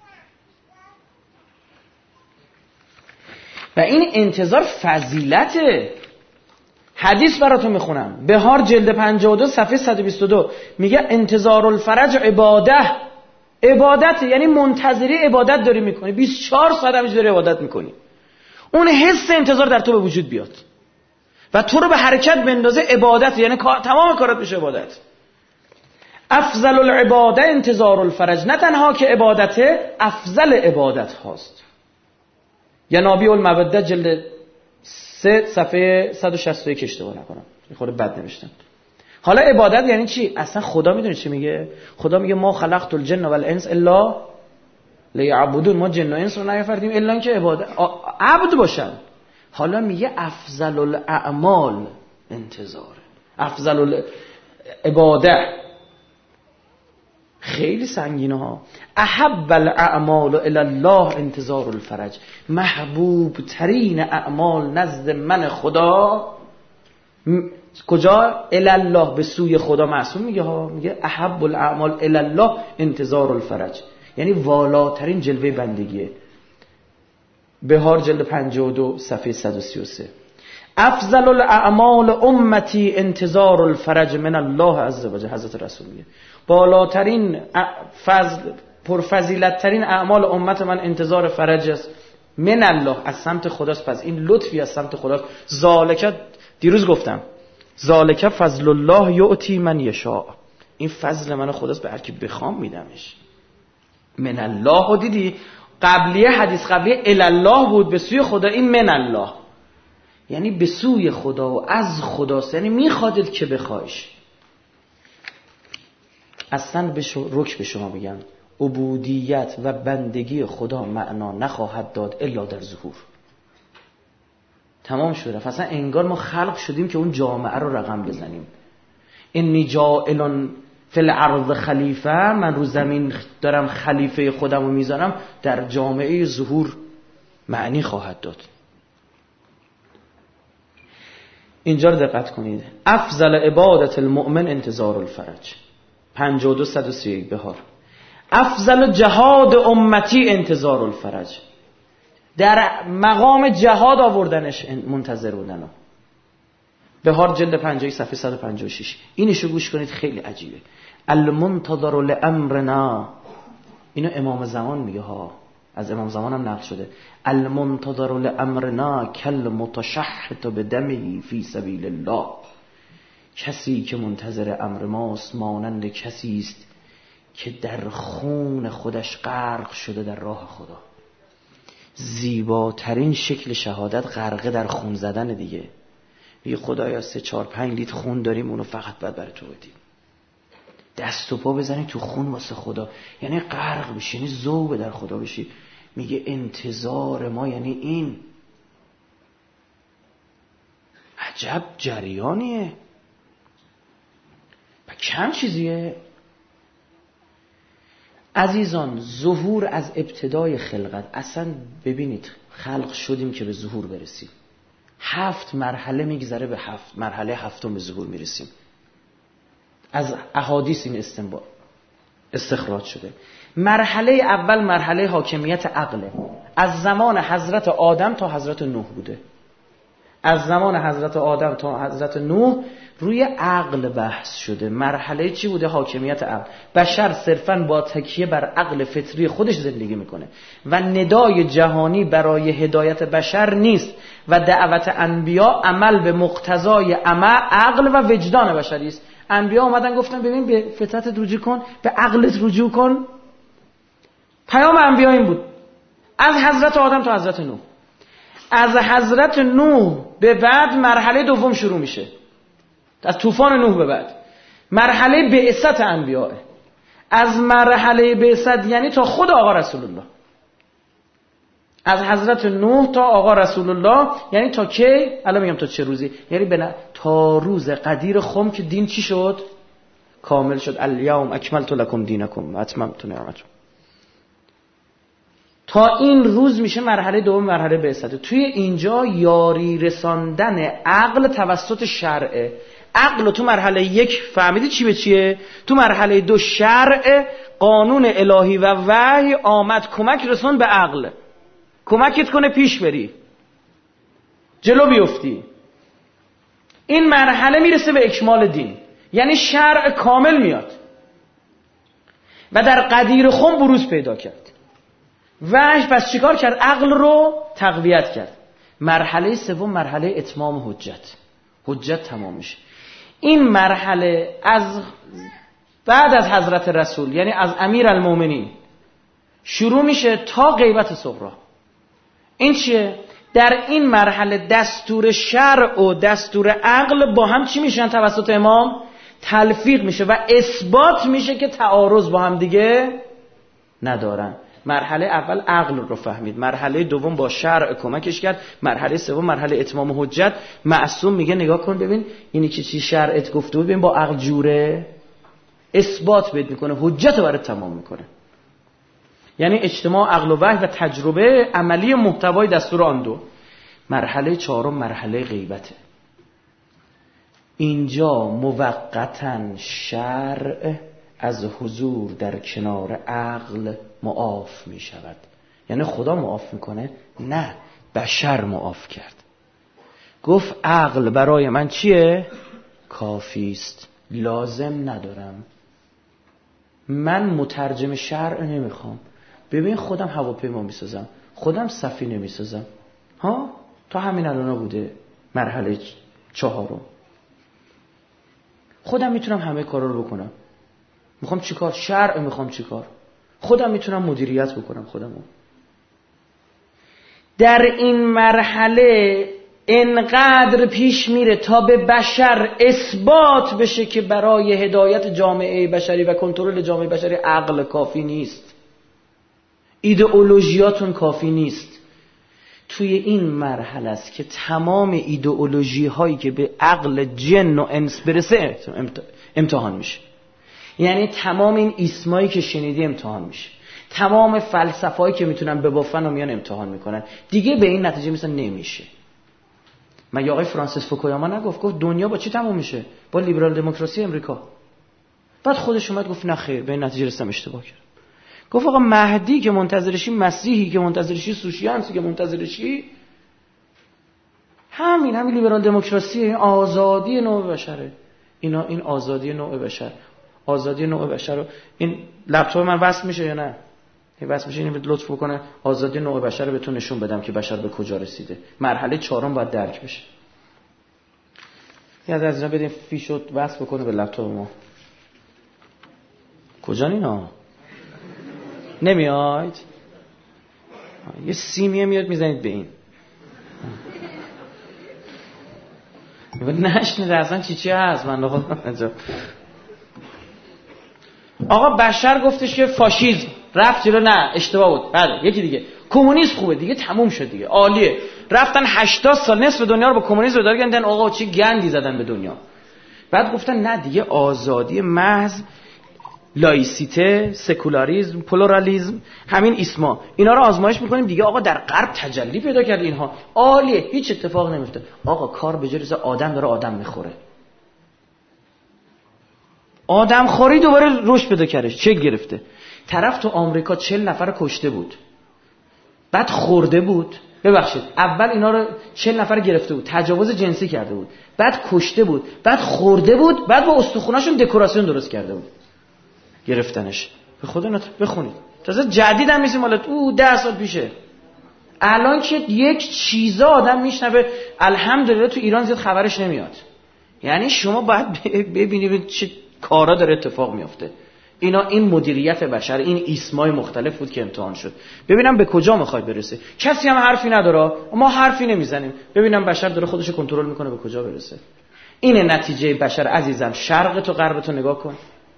و این انتظار فضیلته. حدیث براتون میخونم، بهار جلد پنجاه و دو صفحه صد و بیست و دو میگه انتظار الفرج عباده، عبادت یعنی منتظری عبادت داری میکنی، بیست و چهار ساعت همینجوری داری عبادت میکنی. اون حس انتظار در تو به وجود بیاد و تو رو به حرکت بندازه. عبادت یعنی تمام کارات میشه عبادت. افضل العباده انتظار الفرج، نه تنها که عبادت، افضل عبادت هاست. ینابیع الموده جلد سه صفحه صد و شصت و یک اشتباه نکنم، خود بد نوشتم. حالا عبادت یعنی چی؟ اصلا خدا میدونه چی میگه؟ خدا میگه ما خلقت الجن والانس الا لیعبدون، ما جن و انس رو نیافریدیم الا اینکه عبادت عبد باشن. حالا میگه افضل الاعمال انتظاره. افضل العباده خیلی سنگینه ها. احب الاعمال الی الله انتظار الفرج. محبوب ترین اعمال نزد من خدا م... کجا؟ الی الله، به سوی خدا. معصوم میگه ها، میگه احب الاعمال الی الله انتظار الفرج، یعنی والاترین جلوه بندگیه. بهار جلد پنجاه و دو صفحه صد و سی و سه. افضل الاعمال امتی انتظار الفرج من الله عز وجل. حضرت رسول میگه بالاترین فضل پرفضیلت ترین اعمال امت من انتظار فرج است من الله، از سمت خداست. پس این لطفی از سمت خداست. ذالک، دیروز گفتم ذالک فضل الله یؤتی من یشاء، این فضل من خداست، به هر کی بخوام میدمش. من الله و دیدی قبلیه، حدیث قبلیه الی الله بود، به سوی خدا. این من الله یعنی به سوی خدا و از خداست، یعنی میخوادت که بخوایش. اصلا به رک به شما بگم عبودیت و بندگی خدا معنا نخواهد داد الا در ظهور. تمام شده. اصلا انگار ما خلق شدیم که اون جامعه رو رقم بزنیم. انی جاعل فی الارض خلیفه، من رو زمین دارم خلیفه خودم رو میذارم، در جامعه ظهور معنی خواهد داد. اینجا رو دقت کنید. افضل عبادت المؤمن انتظار الفرج. پنجاه و دو صد و سی و یک بهار. افضل جهاد امتی انتظار الفرج. در مقام جهاد آوردنش منتظر بودن. بهار جلد پنجاه صفحه صد و پنجاه و شش. اینشو گوش کنید، خیلی عجیبه. المنتظر لامرنا، اینو امام زمان میگه ها، از امام زمان هم نقل شده. المنتظر لامرنا کل متشحت بدمه فی سبیل الله، کسی که منتظر امر ماست مانند کسی است که در خون خودش غرق شده در راه خدا. زیباترین شکل شهادت غرقه در خون زدن دیگه. میگه خدایا سه چهار پنج لیتر خون داریم، اونو فقط باید برای تو بدیم. دست و پا بزنی تو خون واسه خدا، یعنی غرق بشی، یعنی ذوب در خدا بشی. میگه انتظار ما یعنی این. عجب جریانیه، و کم چیزیه. عزیزان ظهور از ابتدای خلقت، اصلا ببینید خلق شدیم که به ظهور برسیم. هفت مرحله میگذره، به هفت مرحله هفتم به ظهور میرسیم. از احادیث این استنباط استخراج شده. مرحله اول مرحله حاکمیت عقله. از زمان حضرت آدم تا حضرت نوح بوده. از زمان حضرت آدم تا حضرت نوح روی عقل بحث شده. مرحله چی بوده؟ حاکمیت عقل. بشر صرفاً با تکیه بر عقل فطری خودش زندگی میکنه و ندای جهانی برای هدایت بشر نیست و دعوت انبیا عمل به مقتضای عمل عقل و وجدان بشری است. انبیا اومدن گفتن ببین به فطرتت رجوع کن، به عقلت رجوع کن. پیام انبیا این بود، از حضرت آدم تا حضرت نوح. از حضرت نوح به بعد مرحله دوم شروع میشه، از طوفان نوح به بعد مرحله بعثت انبیاء. از مرحله بعثت یعنی تا خود آقا رسول الله. از حضرت نوح تا آقا رسول الله یعنی تا کی؟ الان میگم تا چه روزی، یعنی بنا... تا روز قدیر خم که دین چی شد؟ کامل شد. الیوم اکملت لکم دینکم و اتممت نعمتي. تا این روز میشه مرحله دوم، مرحله بعثت. توی اینجا یاری رساندن عقل توسط شرع. عقل تو مرحله یک فهمیدی چی به چیه؟ تو مرحله دو شرع، قانون الهی و وحی آمد کمک رسون به عقل، کمکت کنه پیش بری، جلو بیفتی. این مرحله میرسه به اکمال دین، یعنی شرع کامل میاد و در قدیر خم بروز پیدا کرد. وحی پس چیکار کرد؟ عقل رو تقویت کرد. مرحله سوم مرحله اتمام حجت. حجت تمام میشه. این مرحله از بعد از حضرت رسول، یعنی از امیر المومنین شروع میشه تا غیبت صغری. این چیه؟ در این مرحله دستور شرع و دستور عقل با هم چی میشن؟ توسط امام تلفیق میشه و اثبات میشه که تعارض با هم دیگه ندارن. مرحله اول عقل رو فهمید، مرحله دوم با شرع کمکش کرد، مرحله سوم مرحله اتمام حجت. معصوم میگه نگاه کن ببین اینی که چی شرعت گفته ببین با عقل جوره، اثبات بهت میکنه، حجت رو برات تمام میکنه. یعنی اجتماع عقل و وحی و تجربه عملی محتوای دستور آن دو. مرحله چهارم مرحله غیبته. اینجا موقتاً شرع از حضور در کنار عقل معاف می شود. یعنی خدا معاف میکنه؟ نه، بشر معاف کرد. گفت عقل برای من چیه؟ کافیست، لازم ندارم، من مترجم شرع نمیخوام. ببین خودم هواپیما میسازم، خودم سفینه میسازم. ها تا همین الان بوده مرحله چهارم. خودم میتونم همه کارا رو بکنم. میخوام چیکار؟ شرع میخوام چیکار؟ خودم میتونم مدیریت بکنم خودمو. در این مرحله انقدر پیش میره تا به بشر اثبات بشه که برای هدایت جامعه بشری و کنترل جامعه بشری عقل کافی نیست، ایدئولوژیاتون کافی نیست. توی این مرحله است که تمام ایدئولوژی هایی که به عقل جن و انس برسه امتحان میشه. یعنی تمام این اسمایی که شنیدی امتحان میشه، تمام فلسفه‌ای که میتونن ببافن و میان امتحان میکنن. دیگه به این نتیجه مثلا نمیشه. مگه آقای فرانسیس فوکویاما نگفت؟ گفت دنیا با چی تموم میشه؟ با لیبرال دموکراسی امریکا. بعد خودش اومد گفت نه خیر، به این نتیجه رسیدم اشتباه کردم. گفت آقا مهدی که منتظرشی، مسیحی که منتظرشی، سوسیانسی که منتظرشی، همین همین لیبرال دموکراسی، این آزادی نوع بشره. اینا این آزادی نوع بشر، آزادی نوع بشر رو این لپتاپ من وصل میشه یا نه؟ این وصل میشه، اینو لطف بکنه آزادی نوع بشر رو بهتون نشون بدم که بشر به کجا رسیده. مرحله چهارم باید درک بشه. یاد از اینا بدین فیشو وصل بکنه به لپتاپ ما. کجا اینا؟ نمیاید؟ یه سیمیه میاد میزنید به این. نشنیده اصلا چی چی هست من آقا. آقا بشر گفتش که فاشیسم رفت جلو، نه اشتباه بود. بله یکی دیگه کمونیسم خوبه دیگه، تموم شد دیگه، عالیه. رفتن هشتاد سال نصف دنیا رو با کمونیسم اداره کردن. آقا چی گندی زدن به دنیا. بعد گفتن نه دیگه آزادی محض، لایسیته، سکولاریسم، پلورالیسم، همین اسما، اینا رو آزمایش میکنیم دیگه. آقا در غرب تجلی پیدا کرد اینها، عالیه، هیچ اتفاق نمیفته. آقا کار به جای آدم داره آدم میخوره. آدم خوری دوباره رشد پیدا کرده، چه گرفته. طرف تو آمریکا چهل نفر کشته بود، بعد خورده بود، ببخشید اول اینا رو چهل نفر گرفته بود، تجاوز جنسی کرده بود، بعد کشته بود، بعد خورده بود، بعد با استخوناشون دکوراسیون درست کرده بود، گرفتنش. به خدا اینا بخونید. تازه جدید هم میشه مالت او ده سال پیشه. الان که یک چیزا آدم میشنوه الحمدلله تو ایران زیاد خبرش نمیاد. یعنی شما باید ببینید چه کارا داره اتفاق میفته. اینا این مدیریت بشر، این اسمای مختلف بود که امتحان شد. ببینم به کجا میخواد برسه. کسی هم حرفی نداره، ما حرفی نمیزنیم. ببینم بشر داره خودش رو کنترل میکنه به کجا برسه. اینه نتیجه بشر عزیزم. شرق تو غرب تو نگاه کن.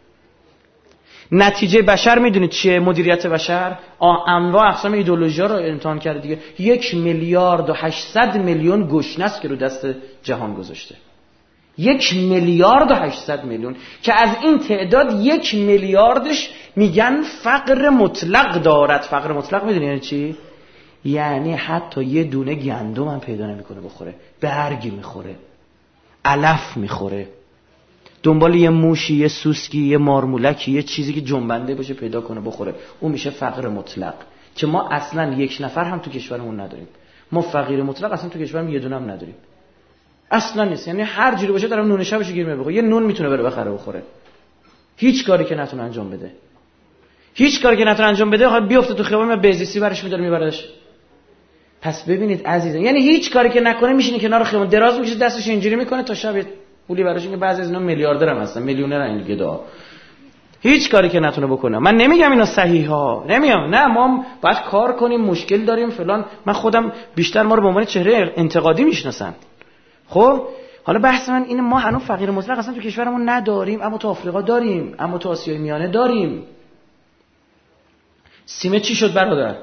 نتیجه بشر میدونید چیه؟ مدیریت بشر انواع اقسام ایدئولوژی‌ها رو امتحان کرده دیگه. یک میلیارد و هشتصد میلیون گشنه است که رو دست جهان گذاشته. یک میلیارد و هشتصد میلیون که از این تعداد یک میلیاردش میگن فقر مطلق دارد. فقر مطلق میدونی یعنی چی؟ یعنی حتی یه دونه گندم هم پیدا نمیکنه بخوره، برگی میخوره، علف میخوره، دنبال یه موشی، یه سوسکی، یه مارمولکی، یه چیزی که جنبنده باشه پیدا کنه بخوره. اون میشه فقر مطلق که ما اصلا یک نفر هم تو کشورمون نداریم. ما فقیر مطلق اصلا تو کشورمون یه دونه هم نداریم، اصلا نیست. یعنی هر جوری باشه دارم نون شبش گیر میبره، یه نون میتونه بره بخره بخوره. هیچ کاری که نتونه انجام بده، هیچ کاری که نتونه انجام بده، حالا بیفته تو خیابون بهزیستی برش میداره میبرش. پس ببینید عزیزان، یعنی هیچ کاری که نکنه میشینه کنار خیابون دراز میکشه دستش اینجوری میکنه تا شب پولی براش. اینکه بعضی از اینا میلیاردر هم هستن، میلیونر ان دیگه دا. هیچ کاری که نتونه بکنه. من نمیگم اینا صحیح ها، نمیام، نه ما باید کار کنیم، مشکل داریم فلان. من خودم بیشتر ما رو به عنوان چهره انتقادی میشناسن. خب حالا بحث من اینه، ما هنوز فقیر مطلق اصلا تو کشورمون نداریم، اما تو آفریقا داریم، اما تو آسیای میانه داریم. سیمه چی شد برادر؟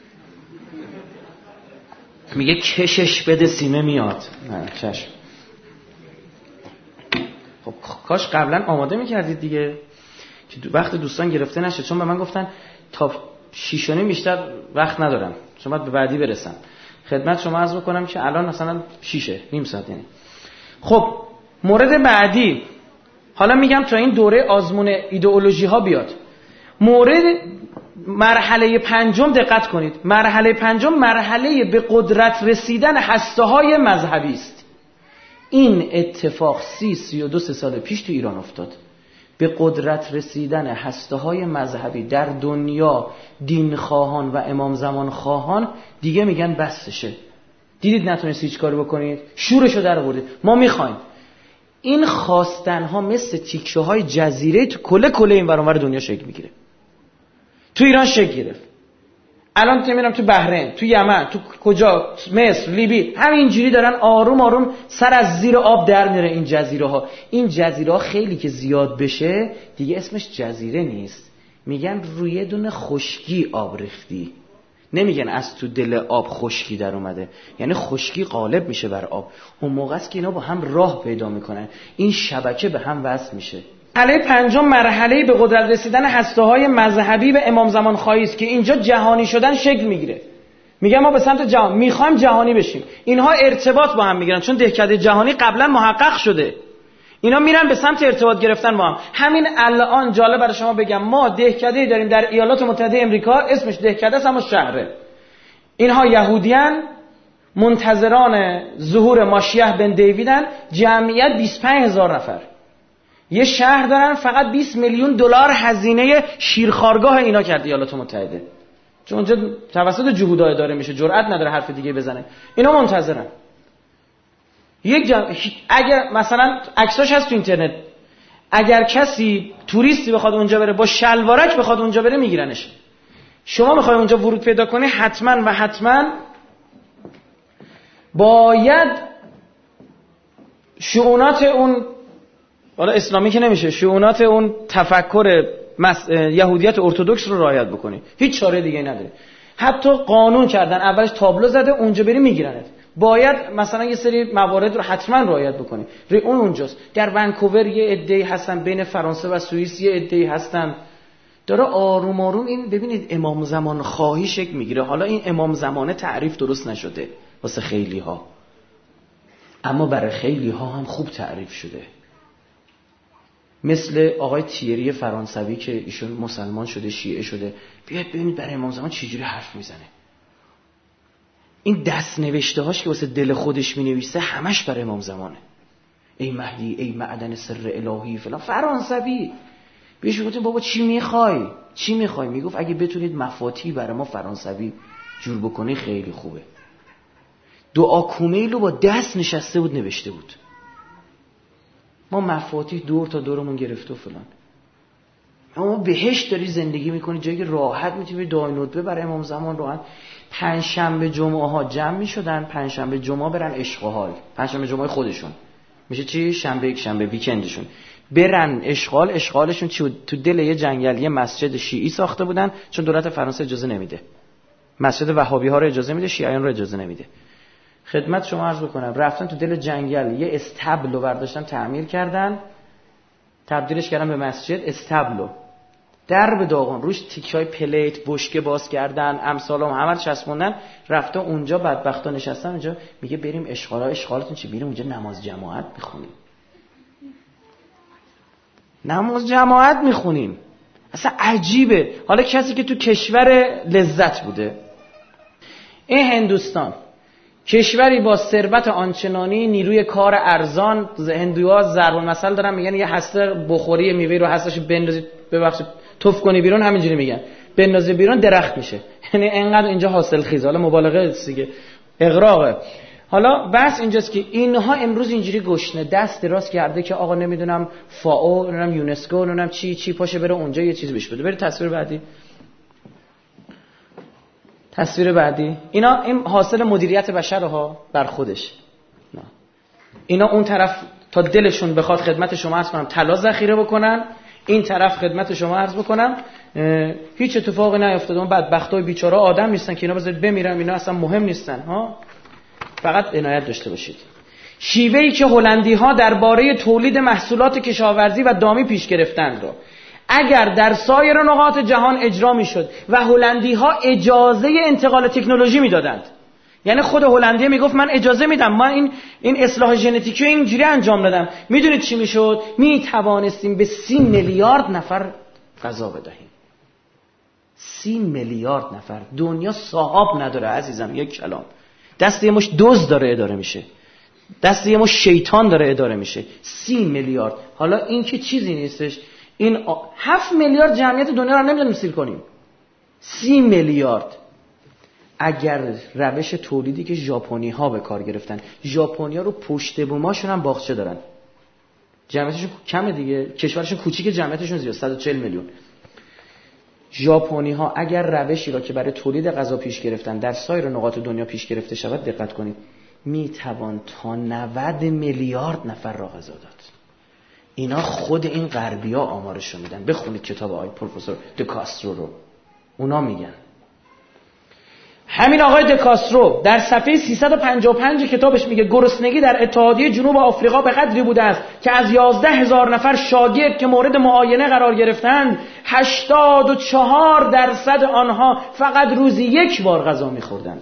میگه کشش بده سیمه میاد. نه چشم. خب کاش قبلا آماده میکردید دیگه که وقت دوستان گرفته نشه، چون به من گفتن تا شیش و نیم بیشتر وقت ندارم چون باید به بعدی برسم. خدمت شما عرض بکنم که الان مثلا شیشه نیم ساعت یعنی. خب مورد بعدی، حالا میگم تا این دوره آزمون ایدئولوژی ها بیاد. مورد مرحله پنجم دقت کنید. مرحله پنجم مرحله به قدرت رسیدن هسته های مذهبی است. این اتفاق سی سی و دو سال پیش تو ایران افتاد. به قدرت رسیدن هسته های مذهبی در دنیا، دین خواهان و امام زمان خواهان دیگه میگن بسشه. دیدید نتونستی هیچ کاری بکنید، شورشو در آوردید. ما میخوایم این خواستن ها مثل تیکشه های جزیره تو کله کله این ور اون ور دنیا شکل میگیره. تو ایران شکل گرفت. الان نمیدونم تو بحرین، تو یمن، تو کجا، مصر، لیبی، همینجوری دارن آروم آروم سر از زیر آب در میره این جزیره ها. این جزیره ها خیلی که زیاد بشه دیگه اسمش جزیره نیست، میگن روی دونه خشکی آب ریختی. نمیگن از تو دل آب خشکی در اومده، یعنی خشکی غالب میشه بر آب. اون موقع است که اینا با هم راه پیدا میکنن، این شبکه به هم وصل میشه. مرحله پنجم مرحله به قدرت رسیدن هسته‌های مذهبی به امام زمان خواهی است که اینجا جهانی شدن شکل میگیره. میگن ما به سمت جهان میخوایم جهانی بشیم. اینها ارتباط با هم میگیرن چون دهکده جهانی قبلا محقق شده. اینا میرن به سمت ارتباط گرفتن با هم. همین الان جالب برای شما بگم ما دهکده‌ای داریم در ایالات متحده آمریکا، اسمش دهکده است اما شهره. اینها یهودیان، منتظران ظهور ماشیح بن دیویدن، جمعیت بیست و پنج هزار نفر. یه شهر دارن فقط بیست میلیون دلار هزینه شیرخوارگاه اینا کرد ایالات متحده، چون اونجا توسط جهودا اداره میشه، جرئت نداره حرف دیگه بزنه. اینا منتظرن. یک جمع... اگر مثلا عکساش هست تو اینترنت، اگر کسی توریستی بخواد اونجا بره با شلوارک بخواد اونجا بره میگیرنش. شما میخوای اونجا ورود پیدا کنی حتما و حتما باید شؤونات اون، حالا اسلامی که نمیشه، شؤونات اون تفکر مس... یهودیت ارتدوکس رو رعایت بکنی. هیچ چاره دیگه نداره. حتی قانون کردن، اولش تابلو زده اونجا بری میگیرنت. باید مثلا یه سری موارد رو حتما رعایت بکنی. ری اون اونجاست. در ونکوور یه عده‌ای هستن، بین فرانسه و سوئیس یه عده‌ای هستن. داره آروم آروم این ببینید امام زمان خواهی شکل میگیره. حالا این امام زمانه تعریف درست نشده واسه خیلی ها، اما برای خیلی ها هم خوب تعریف شده. مثل آقای تیری فرانسوی که ایشون مسلمان شده، شیعه شده. بیاید ببینید برای امام زمان چجوری حرف میزنه. این دست نوشته هاش که واسه دل خودش می نویسه همش برای امام زمانه. ای مهدی، ای معدن سر الهی فلان. فرانسوی بهش گفتم بابا چی میخوای؟ چی میخوای؟ میگفت اگه بتونید مفاتی برای ما فرانسوی جور بکنی خیلی خوبه. دعا کومیلو با دست نشسته بود نوشته بود. ما مفاتیح دور تا دورمون گرفته و فلان. اما بهشت داری زندگی میکنی، جایی که راحت میتونی دعای ندبه برای امام زمان راحت. پنجشنبه جمعه ها جمع میشدن، پنجشنبه جمعه برن عشق و حال، پنجشنبه جمعه خودشون میشه چی؟ شنبه یک شنبه ویکندشون برن اشغال. اشغالشون چی بود؟ تو دل یه جنگل یه مسجد شیعی ساخته بودن، چون دولت فرانسه اجازه نمیده. مسجد وهابی ها رو اجازه میده، شیعیان رو اجازه نمیده. خدمت شما عرض بکنم رفتن تو دل جنگل یه استبلو برداشتن تعمیر کردن، تبدیلش کردن به مسجد. استبلو در به داغون، روش تیکای پلیت بشکه باز کردن، امثال هم همه رو چسبوندن. رفته اونجا بدبختا نشستن اونجا. میگه بریم اشغالا. اشغالتون چی؟ بریم اونجا نماز جماعت میخونیم. نماز جماعت میخونیم. اصلا عجیبه. حالا کسی که تو کشور لذت بوده، این هندوستان کشوری با ثروت آنچنانی، نیروی کار ارزان، هندوها ضرب المثل دارن میگن یه هسته بخوری میوه رو هستش بندازید، ببخشید توف کنی بیرون، همینجوری میگن بندازی بیرون درخت میشه. یعنی انقدر اینجا حاصل خیز. حالا مبالغه دیگه، اغراقه. حالا بس اینجاست که اینها امروز اینجوری گشنه دست دراز کرده که آقا نمیدونم فاو، نمیدونم یونسکو، نمیدونم چی چی پاشه بره اونجا یه چیزی بهش بده. برید تصویر بعدی. تصویر بعدی. اینا این حاصل مدیریت بشر ها بر خودش. نه. اینا اون طرف تا دلشون بخواد خدمت شما عرض کنم طلا ذخیره بکنن، این طرف خدمت شما عرض بکنم هیچ اتفاقی نیفتاده. اون بدبختای بیچاره آدم نیستن که اینا بذارید بمیرن، اینا اصلا مهم نیستن ها. فقط عنایت داشته باشید. شیوهی که هلندی‌ها درباره تولید محصولات کشاورزی و دامی پیش گرفتند رو اگر در سایر نقاط جهان اجرا میشد و هلندی‌ها اجازه انتقال تکنولوژی میدادند، یعنی خود هلندی میگفت من اجازه میدم، من این این اصلاح ژنتیکی رو اینجوری انجام دادم، میدونید چی میشد؟ میتوانستیم به سی میلیارد نفر غذا بدهیم. سی میلیارد نفر. دنیا صاحب نداره عزیزم، یک کلام. دست یه مش دزد داره اداره میشه، دست یه مش شیطان داره اداره میشه. سی میلیارد. حالا این که چیزی نیستش، این هفت میلیارد جمعیت دنیا رو نمیدونیم سیر کنیم. سی میلیارد. اگر روش تولیدی که ژاپنی ها به کار گرفتن، ژاپنی ها رو پشت بوماشون هم باغچه دارن، جمعیتشون کمه دیگه، کشورشون کوچیکه، جمعیتشون زیاد، صد و چهل میلیون. ژاپنی ها اگر روشی را که برای تولید غذا پیش گرفتن در سایر نقاط دنیا پیش گرفته شود، دقت کنید، میتوان تا نود میلیارد نفر را غذا داد. اینا خود این غربی‌ها آمارش رو میدن. بخونید کتاب آقای پروفسور دکاسترو رو، اونا میگن. همین آقای دکاسترو در صفحه سیصد و پنجاه و پنج کتابش میگه گرسنگی در اتحادیه جنوب آفریقا به قدری بوده است که از یازده هزار نفر شاگرد که مورد معاینه قرار گرفتند، هشتاد و چهار درصد آنها فقط روزی یک بار غذا میخوردند.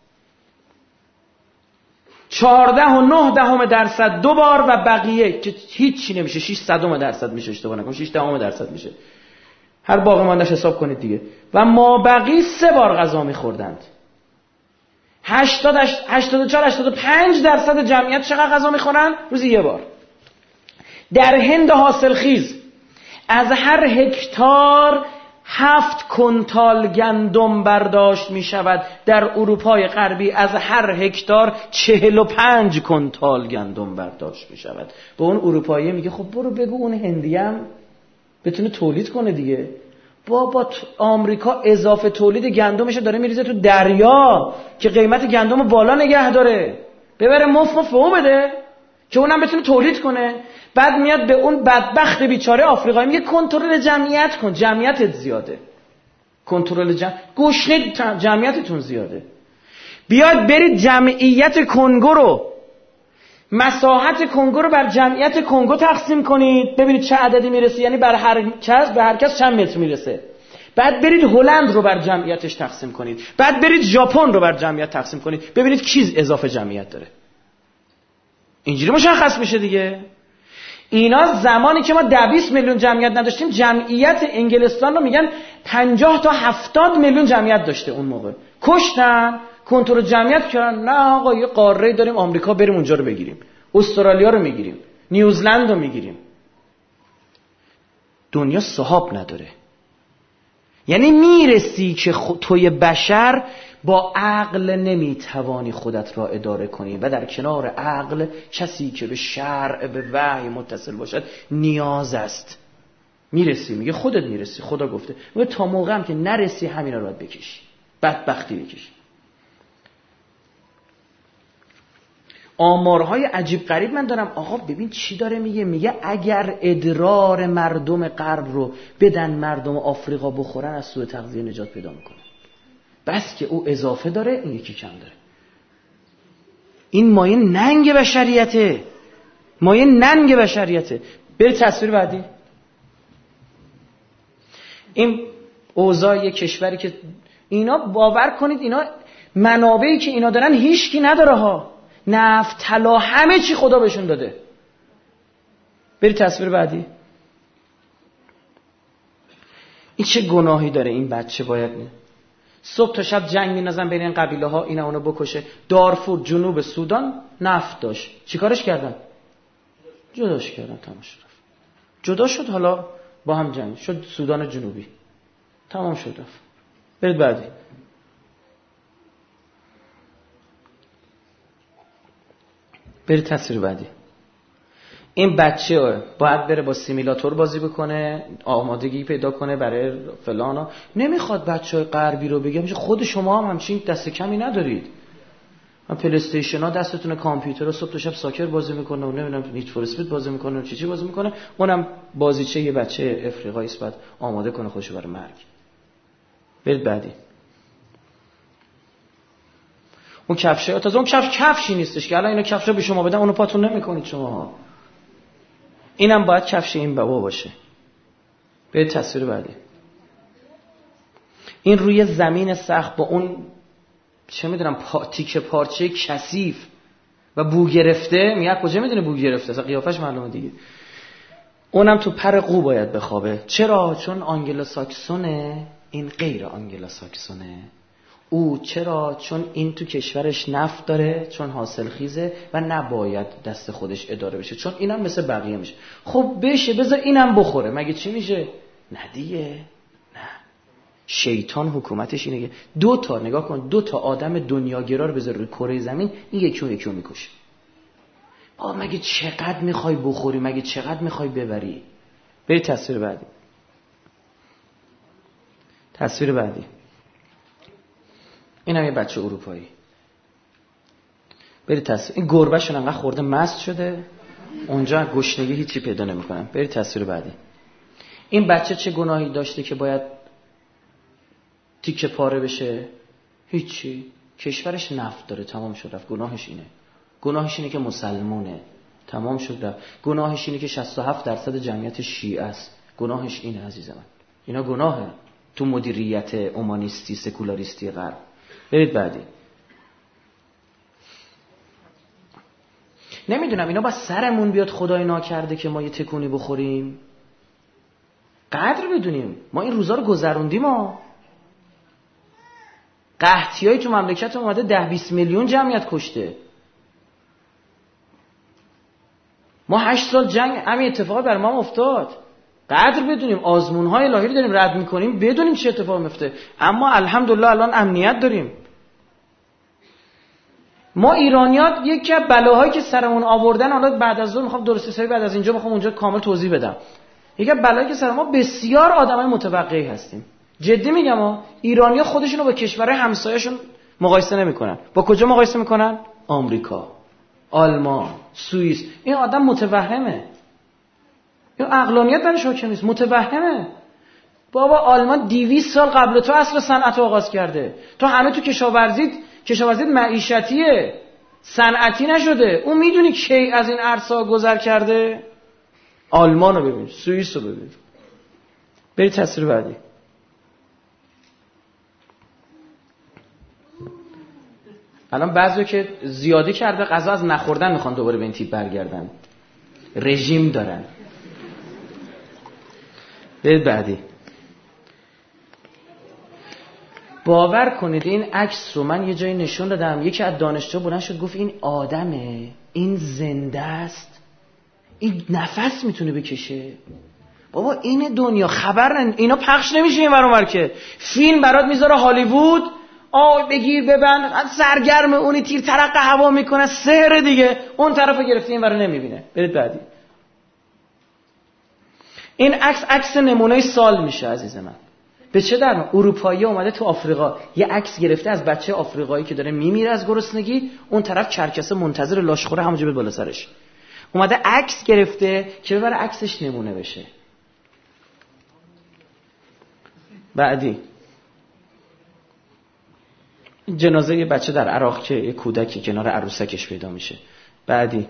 چهارده و نه دهم درصد دو بار و بقیه که هیچی نمیشه، شش صدم درصد میشه، اشتباه نکنم شش دهم درصد میشه، هر باقی ماندهش حساب کنید دیگه، و ما بقی سه بار غذا میخوردند. هشتاد هشتاد و چهار هشتاد و پنج درصد جمعیت چقدر غذا میخورن؟ روزی یه بار. در هند حاصلخیز از هر هکتار هفت کنتال گندم برداشت می شود. در اروپای غربی از هر هکتار چهل و پنج کنتال گندم برداشت می شود. به اون اروپایی میگه خب برو بگو اون هندی هم بتونه تولید کنه دیگه. بابا آمریکا اضافه تولید گندمش داره میریزه تو دریا که قیمت گندم بالا نگه داره، ببره مف مف به اون بده که اونم بتونه تولید کنه. بعد میاد به اون بدبخت بیچاره آفریقایی میگه کنترل جمعیت کن، جمعیتت زیاده، کنترل جمع گوشنه جمعیتتون زیاده. بیاد برید جمعیت کنگو رو، مساحت کنگو رو بر جمعیت کنگو تقسیم کنید ببینید چه عددی میرسه، یعنی بر هر کس به هر کس چند متر میرسه. بعد برید هلند رو بر جمعیتش تقسیم کنید، بعد برید ژاپن رو بر جمعیت تقسیم کنید ببینید کی اضافه جمعیت داره. اینجوری مشخص میشه دیگه. اینا زمانی که ما ده بیست میلیون جمعیت نداشتیم، جمعیت انگلستان رو میگن پنجاه تا هفتاد میلیون جمعیت داشته اون موقع. کشتن، کنترل جمعیت کردن. نه آقا یه قاره داریم آمریکا، بریم اونجا رو بگیریم، استرالیا رو میگیریم، نیوزلند رو میگیریم. دنیا صاحب نداره. یعنی میرسی که توی بشر با عقل نمیتوانی خودت را اداره کنی و در کنار عقل کسی که به شرع به وحی متصل باشد نیاز است. میرسی، میگه خودت میرسی، خدا گفته. و تا موقع هم که نرسی همینا رو باید بکشی، بدبختی بکشی. آمارهای عجیب غریب من دارم. آقا ببین چی داره میگه، میگه اگر ادرار مردم غرب رو بدن مردم آفریقا بخورن از سوء تغذیه نجات پیدا میکنه. بس که او اضافه داره این یکی کم داره. این مایه ننگ بشریته، مایه ننگ بشریته. برید تصویر بعدی. این اوضاع یک کشوری که اینا باور کنید اینا منابعی که اینا دارن هیچکی نداره ها، نفت، طلا، همه چی خدا بهشون داده. برید تصویر بعدی. این چه گناهی داره این بچه؟ باید نه. صبح تا شب جنگ می‌نازن بین این قبیله ها، اینا اونو بکشه. دارفور جنوب سودان نفت داشت، چیکارش کردن؟ جداش کردن، تمام شد. جدا شد، حالا با هم جنگ شد، سودان جنوبی تمام شد رفت. برید بعدی. برید تصویر بعدی. این بچه باید بره با سیمیلاتور بازی بکنه، آمادگی پیدا کنه برای فلانا. نمیخواد بچهای غربی رو بگه، میشه خود شما هم همچین دست کمی ندارید. من پلی استیشن ها دستتونه، کامپیوتر ها صبح تا شب ساکر بازی میکنه و نمیدونم نیت فور اسپید بازی میکنه و چی چی بازی میکنه. اونم بازیچه یه بچه افریقایی است بعد آماده کنه خودشو برای مرگ. برید بعدی. اون کفشه، تازه اون کفش کفشی نیستش که الان اینا کفشا به شما بدن اونو پاتون نمیکنید شما. اینم باید کفش این بابا باشه. برید تصویر بعدی. این روی زمین سخت با اون چه میدونم پا... تیکه پارچه کثیف و بو گرفته، میاد کجا میدونه بو گرفته؟ اصلا قیافش معلومه دیگه. اونم تو پر قو باید بخوابه. چرا؟ چون آنگلو ساکسونه، این غیر آنگلو ساکسونه. او چرا؟ چون این تو کشورش نفت داره، چون حاصل خیزه و نباید دست خودش اداره بشه، چون اینم مثل بقیه میشه. خب بشه، بذار اینم بخوره، مگه چی میشه؟ نه دیگه، نه. شیطان حکومتش اینه که دو تا نگاه کن، دو تا آدم دنیاگرا رو بذار روی کره زمین، این یکی اون یکی رو میکشه. آ مگه چقدر میخوای بخوری؟ مگه چقدر میخوای ببری؟ برید تصویر بعدی. تصویر بعدی. این هم یه بچه اروپایی. برید تصویر. این گربه‌شون انقدر خورده مست شده اونجا گشنگی هیچی پیدا نمی‌کنن. برید تصویر بعدی. این بچه چه گناهی داشته که باید تیکه پاره بشه؟ هیچی. کشورش نفت داره، تمام شد رفت. گناهش اینه. گناهش اینه که مسلمونه، تمام شد رفت. گناهش اینه که شصت و هفت درصد جمعیت شیعه است. گناهش اینه عزیز من. اینا گناهه تو مدیریت اومانیستی سکولاریستی غرب. برید بعدی. نمیدونم اینا با سرمون بیاد خدای ناکرده که ما یه تکونی بخوریم. قدر بدونیم ما این روزا رو گذروندیم. ما قحطیای تو مملکت اومده ده بیست میلیون جمعیت کشته. ما هشت سال جنگ همین اتفاقات بر ما افتاد. قدر بدونیم آزمون‌های الهی رو داریم رد می‌کنیم، بدونیم چه اتفاقی میفته. اما الحمدلله الان امنیت داریم. ما ایرانیات یکی از بلاهایی که سرمون آوردن، حالا بعد از اون میخوام درست حسابی بعد از اینجا میخوام اونجا کامل توضیح بدم. یکی از بلاهایی که سر ما، بسیار آدمای متوقعی هستیم. جدی میگم ها، ایرانی‌ها خودشونو با کشورهای همسایه‌شون مقایسه نمی‌کنن. با کجا مقایسه می‌کنن؟ آمریکا، آلمان، سوئیس. این آدم متوهمه. این عقلانیت برش حاکم نیست، متوهمه. بابا آلمان دویست سال قبل تو اصل صنعت رو آغاز کرده. تو همه تو کشاورزیت کشاورزیت معیشتیه، صنعتی نشده. اون میدونی کی از این عرصه‌ها گذر کرده؟ آلمان رو ببین، سوئیس رو ببین. برید تصویر بعدی. الان بعضی که زیادی کرده غذا از نخوردن میخوان دوباره به این تیپ برگردن، رژیم دارن. برید بعدی. باور کنید این عکس رو من یه جایی نشون دادم، یکی از دانشجو بلند شد گفت این آدمه، این زنده است، این نفس میتونه بکشه. بابا این دنیا خبر نه. اینا پخش نمیشه این ور اون ور که. فیلم برات میذاره هالیوود، آ بگیر ببند، سرگرم اونی، تیر ترق هوا میکنه، سحر دیگه. اون طرفو گرفته این ور نمیبینه. برید بعدی. این عکس عکس نمونه سال میشه عزیز من. به چه درد؟ اروپایی اومده تو آفریقا یه عکس گرفته از بچه آفریقایی که داره میمیره از گرسنگی، اون طرف کرکسه منتظر لاشخوره همونجا به بالا سرش. اومده عکس گرفته که ببره عکسش نمونه بشه. بعدی. جنازه یه بچه در عراق که یه کودکی کنار عروسکش پیدا میشه. بعدی.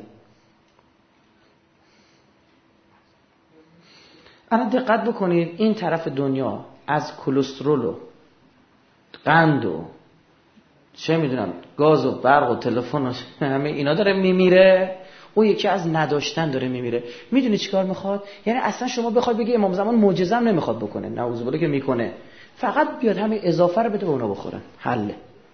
الان دقت بکنید این طرف دنیا از کلسترول و قند و چه میدونم گاز و برق و تلفن و همه اینا داره میمیره، اون یکی از نداشتن داره میمیره. میدونی چیکار میخواد؟ یعنی اصلا شما بخواد بگی امام زمان معجزه هم نمیخواد بکنه، نعوذ بالله که میکنه، فقط بیاد همین اضافه رو بده به اونا بخورن، حله.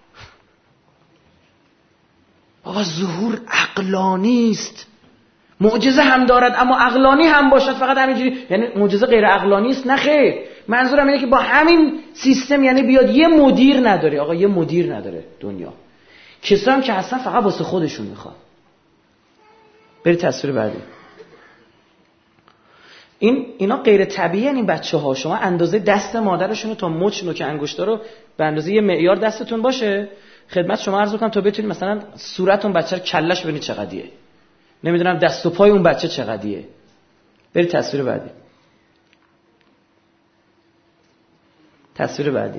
بابا ظهور عقلانی است. معجزه هم دارد اما عقلانی هم باشد، فقط همینجوری یعنی معجزه غیر عقلانی است؟ نه خیر. منظورم اینه که با همین سیستم، یعنی بیاد یه مدیر نداره، آقا یه مدیر نداره دنیا، کسایی هم که اصلا فقط واسه خودشون میخواد. برید تصویر بعدی. این اینا غیر طبیعی ان این بچه‌ها. شما اندازه دست مادرشون تا مچ نوک انگشتا رو به اندازه یه معیار دستتون باشه، خدمت شما عرض کنم تا بتونید مثلا صورت اون بچه رو کلش ببینید چقدیه، نمیدونم دست و پای اون بچه چقدیه. برید تصویر بعدی. تصویر بعدی.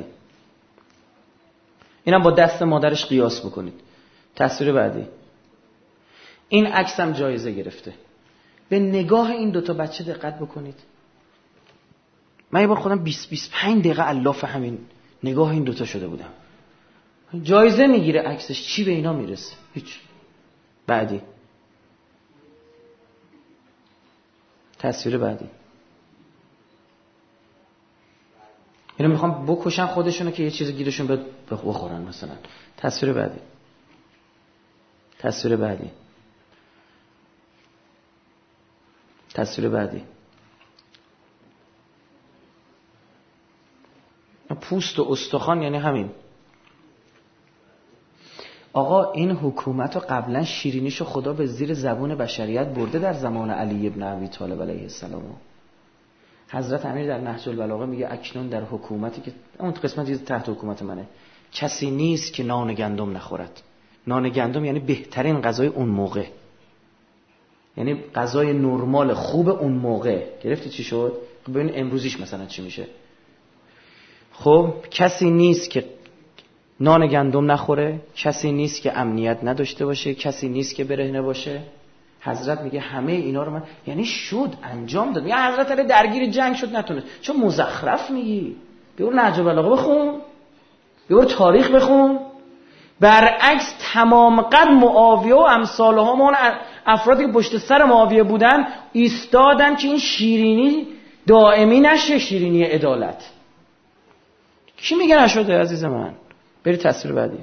اینم با دست مادرش قیاس بکنید. تصویر بعدی. این عکس هم جایزه گرفته. به نگاه این دوتا بچه دقت بکنید. من یه بار خودم بیست بیست و پنج دقیقه الاف همین نگاه این دوتا شده بودم. جایزه میگیره عکسش، چی به اینا میرسه؟ هیچ. بعدی. تصویر بعدی. اینا میخوام بکشن خودشونو که یه چیز گیرشون بیاد بخورن مثلا. تصویر بعدی. تصویر بعدی. تصویر بعدی. پوست و استخوان یعنی همین. آقا این حکومت رو قبلا شیرینیشو خدا به زیر زبون بشریت برده در زمان علی ابن ابی طالب علیه السلام. حضرت امیر در نهج البلاغه میگه اکنون در حکومتی که اون قسمتی تحت حکومت منه کسی نیست که نان گندم نخورد. نان گندم یعنی بهترین غذای اون موقع، یعنی غذای نرمال خوب اون موقع. گرفتی چی شد؟ ببین امروزیش مثلا چی میشه. خب کسی نیست که نان گندم نخوره، کسی نیست که امنیت نداشته باشه، کسی نیست که برهنه باشه. حضرت میگه همه اینا رو من، یعنی شد انجام داد. یا حضرت علی درگیر جنگ شد نتونست. چون مزخرف میگی؟ بیا نهج البلاغه بخون، بیا تاریخ بخون. برعکس تمام قد معاویه و امثال هم اون افرادی که پشت سر معاویه بودن ایستادن که این شیرینی دائمی نشه، شیرینی عدالت. کی میگه نشده عزیز من؟ برید تصویر بعدی.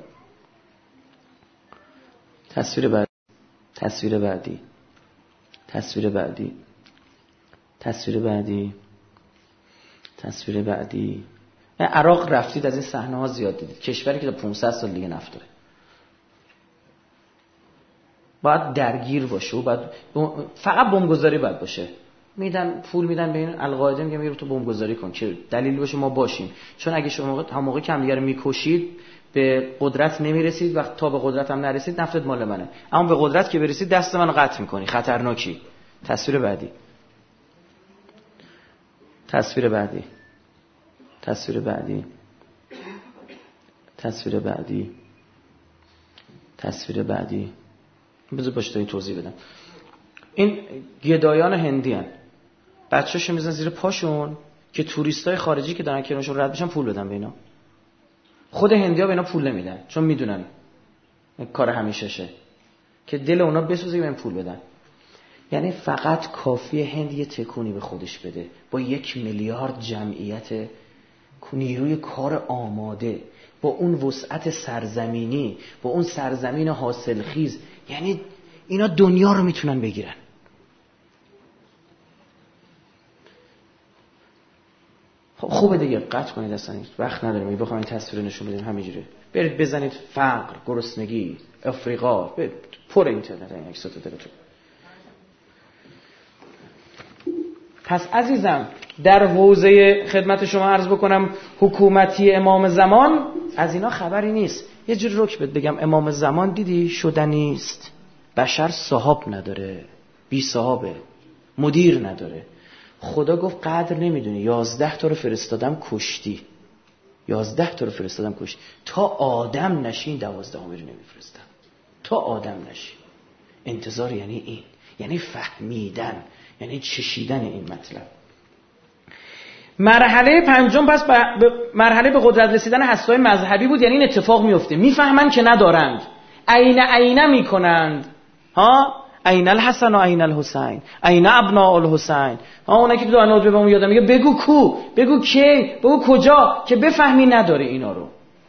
تصویر بعدی. تصویر بعدی. تصویر بعدی. تصویر بعدی. تصویر بعدی. عراق رفتید از این صحنه ها زیاد دیدید. کشوری که تا پانصد سال دیگه نفت داره. باید درگیر باشه و باید فقط بمبگذاری باید باشه. میدن پول میدن به این القاعده، میگه میرو تو بمبگذاری کن که دلیل باشه ما باشیم. چون اگه شما هم موقع که همدیگه رو میکشید به قدرت نمیرسید، وقت تا به قدرت هم نرسید نفتت مال منه، اما به قدرت که برسید دست منو قطع میکنی، خطرناکی. تصویر بعدی. تصویر بعدی. تصویر بعدی. تصویر بعدی. تصویر بعدی. بذار باشه تا این توضیح بدم. این گدایان هندی هن. بچه‌شو میزنن زیر پاشون که توریستای خارجی که دارن کنارشون رد بشن پول بدن به اینا. خود هندی‌ها به اینا پول نمیدن چون میدونن این کار همیشهشه که دل اونا بسوزه به این پول بدن. یعنی فقط کافیه هند یه تکونی به خودش بده با یک میلیارد جمعیت نیروی کار آماده، با اون وسعت سرزمینی، با اون سرزمین حاصلخیز، یعنی اینا دنیا رو میتونن بگیرن. خوبه دیگه قطع کنید، اصلا وقت نداریم اگه بخوایم این تصویر نشون بدیم همینجوری. برید بزنید فقر، گرسنگی، افریقا، پر اینترنت این عکسات دلتون. پس عزیزم در حوزه خدمت شما عرض بکنم حکومتی امام زمان از اینا خبری نیست. یه جور رک بهت بگم، امام زمان دیدی شدنی است. بشر صاحب نداره، بی صاحبه، مدیر نداره. خدا گفت قدر نمیدونی، یازده تا رو فرستادم کشتی، یازده تا رو فرستادم کشتی، تا آدم نشین دوازده هم رو نمیفرستم، تا آدم نشین. انتظار یعنی این، یعنی فهمیدن، یعنی چشیدن این مطلب. مرحله پنجم پس به مرحله به قدرت رسیدن حسای مذهبی بود. یعنی این اتفاق میفته، میفهمن که ندارند، عین عینه میکنند. ها عین الحسن و عین الحسین، عین ابناء الحسین. ها اونایی که تو ندوه به اون یادم میگه بگو کو، بگو کی، بگو کجا، که بفهمی نداره اینا رو.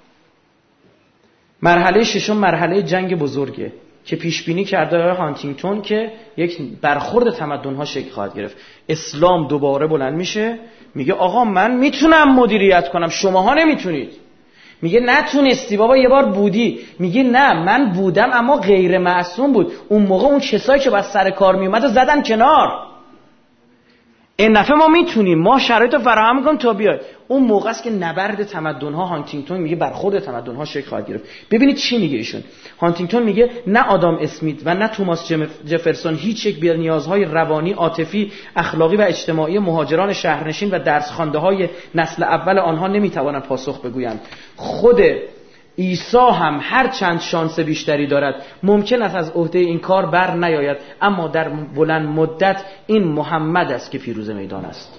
مرحله ششم مرحله جنگ بزرگه که پیش بینی کرده آقای هانتینگتون که یک برخورد تمدن‌ها شکل خواهد گرفت. اسلام دوباره بلند میشه، میگه آقا من میتونم مدیریت کنم، شماها نمیتونید. میگه نتونستی بابا، یه بار بودی. میگه نه من بودم اما غیر معصوم بود. اون موقع اون کسایی که بس سر کار میومد زدن کنار. این دفعه ما میتونیم، ما شرایط رو فراهم میکنیم تا بیاد. اون موقع است که نبرد تمدن‌ها، هانتینگتون میگه برخورد تمدن‌ها شکل خواهد گرفت. ببینید چی میگه ایشون. هانتینگتون میگه نه آدام اسمیت و نه توماس جفرسون هیچ یک به نیازهای روانی، عاطفی، اخلاقی و اجتماعی مهاجران شهرنشین و درس خوانده نسل اول آنها نمیتوانند پاسخ بگویند. خود عیسی هم هر چند شانس بیشتری دارد ممکن است از عهده این کار بر نیاید، اما در بلند مدت این محمد است که پیروز میدان است.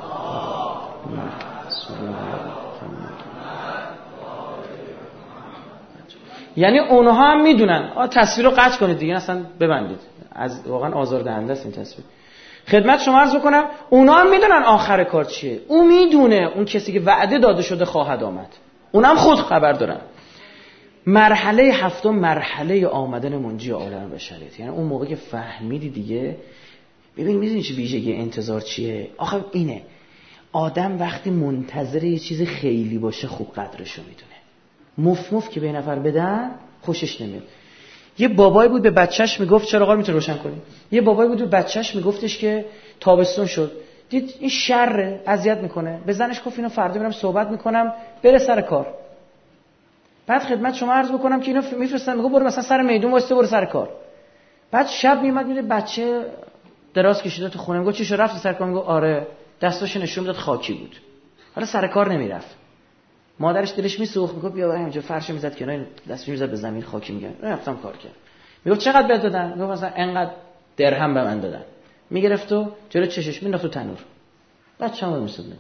یعنی اونها هم میدونن. آ تصویر رو قطع کنید دیگه، اصلا ببندید، از واقعا آزاردهنده است این تصویر. خدمت شما عرض بکنم اونها هم میدونن آخر کار چیه. اون میدونه اون کسی که وعده داده شده خواهد آمد، اونم خود خبر دارن. مرحله هفتم مرحله آمدن منجی عالم بشریت. یعنی اون موقع که فهمیدی دیگه، ببین میدونی چه ویژگی انتظار چیه؟ آخه اینه، آدم وقتی منتظر یه چیز خیلی باشه خوب قدرشو میدونه. مف مف که به نفر بدن خوشش نمیاد. یه بابایی بود به بچهش میگفت، چراغا رو میتونه روشن کنی. یه بابایی بود به بچهش میگفتش که تابستون شد، دید این شر اذیت میکنه، به زنش گفت اینو فردا میرم صحبت میکنم بره سر کار. بعد خدمت شما عرض بکنم که اینو میفرستن، میگه برو مثلا سر میدون واسه برو سر کار. بعد شب میاد میره بچه دراز کشیده تو خونه، میگه چی شو رفت سر کار؟ میگه آره، دستاشو نشون داد خاکی بود، حالا سر کار نمیرفت. مادرش دلش میسوخت، میگه بیا اینجا فرشو میزد کنار، دستش میزد به زمین خاکی، میگه رفتم کار کردم. میگه چقدر بهت دادن؟ میگه مثلا انقدر درهم به من دادن. میگرفت و جلو چشش مینداخت تو تنور. بچه‌ها رو میسد نگاه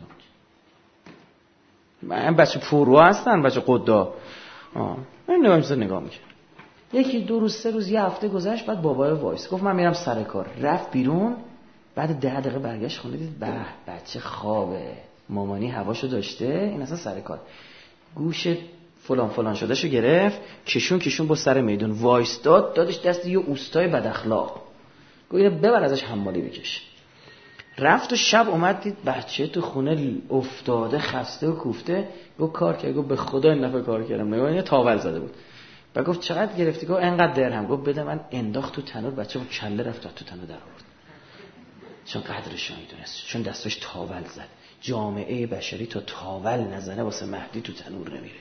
می‌کرد. من بچه پرو هستن، بچه قدا. آه من نگاه می‌کرد نگاه می‌کرد. یکی دو روز سه روز یه هفته گذشت، بعد بابای وایس گفت من میرم سر کار. رفت بیرون، بعد ده دقیقه برگشت خونه، دید به بچه خوابه، مامانی هواشو داشته، این اصلا سر کار. گوش فلان فلان شدهشو گرفت، کشون کشون با سر میدون وایس داد، دادش دست یه اوستای بد اخلاق. گفت اینو ببر ازش حمالی بکش. رفت و شب اومد دید بچه تو خونه افتاده خسته و کوفته. گفت کار کرد؟ گفت به خدا این دفعه کار کردم. نگاه این تاول زده بود. بعد گفت چقدر گرفتی؟ گفت اینقدر درهم. گفت بده من. انداخت تو تنور، بچه با کله رفت تو تنور در آورد، چون قدرش رو میدونست، چون دستش تاول زد. جامعه بشری تا تاول نزنه واسه مهدی تو تنور نمیره.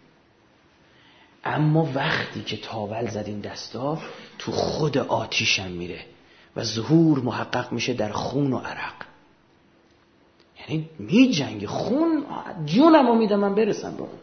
اما وقتی که تاول زد این دستا، تو خود آتیشم میره و ظهور محقق میشه در خون و عرق. یعنی می جنگه، خون جونمو میدم من برسم به اون.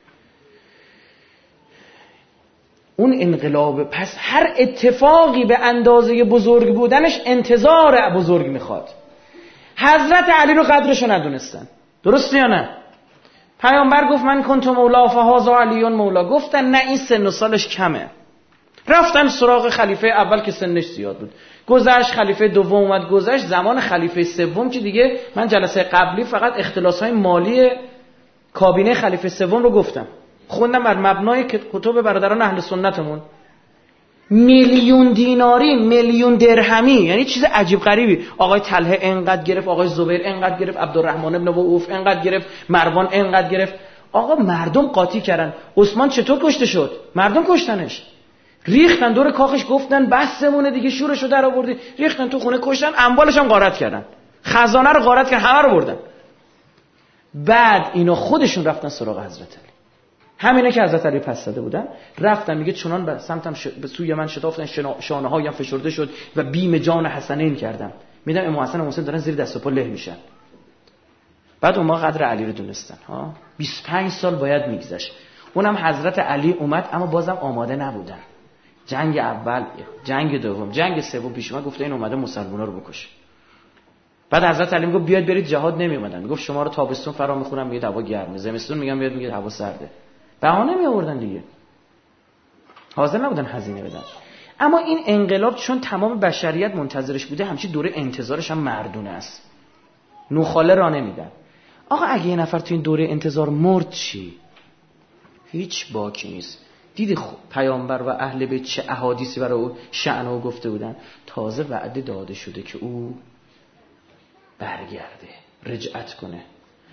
اون انقلاب. پس هر اتفاقی به اندازه بزرگ بودنش انتظار بزرگ میخواد. حضرت علی رو قدرشو ندونستن، درسته یا نه؟ پیامبر گفت من کنت مولا فهذا علیون مولا. گفتن نه این سن و سالش کمه. رفتن سراغ خلیفه اول که سنش زیاد بود. گذشت، خلیفه دوم اومد، گذشت. زمان خلیفه سوم که دیگه من جلسه قبلی فقط اختلاس‌های مالی کابینه خلیفه سوم رو گفتم، خوندم بر مبنای کتب برادران اهل سنتمون. میلیون دیناری، میلیون درهمی، یعنی چیز عجیب غریبی. آقای طلحه انقدر گرفت، آقای زبیر انقدر گرفت، عبدالرحمن ابن عوف انقدر گرفت، مروان انقدر گرفت. آقا مردم قاطی کردن. عثمان چطور کشته شد؟ مردم کشتنش. ریختن دور کاخش، گفتن بسمونه دیگه، شورشو در آوردی. ریختن تو خونه، کشتن، اموالش هم غارت کردن، خزانه رو غارت کردن، همه رو بردن. بعد اینا خودشون رفتن سراغ حضرت علی. همینا که حضرت علی پس داده بودن، رفتن میگه چنان به سمتم ش... به سوی من شتافتن، شانه هایم فشرده شد و بیم جان حسنین کردم. میدم امام حسن و حسین دارن زیر دست و پا له میشن. بعد اون ما قدر علی رو دونستن ها. بیست و پنج سال باید میگذشت. اونم حضرت علی اومد، اما بازم آماده نبودن. جنگ اول، جنگ دوم، جنگ سوم پیش اومد، گفته این اومده مسلمونا رو بکشه. بعد حضرت علی میگه بیاد برید جهاد، نمی اومدن. میگفت شما رو تابستون فرا میخونم، میگه هوا گرمه، زمستون میگم بیاد، میگه هوا سرده. بهانه می آوردن دیگه، حاضر نبودن هزینه بدن. اما این انقلاب چون تمام بشریت منتظرش بوده، همچین دوره انتظارش هم مردونه است، نوخاله را نمیدن. آقا اگه یه نفر تو این دوره انتظار مرد چی؟ هیچ باکی نیست. دیدی پیامبر و اهل بیت چه احادیثی برای او شأن او گفته بودن؟ تازه وعده داده شده که او برگرده، رجعت کنه.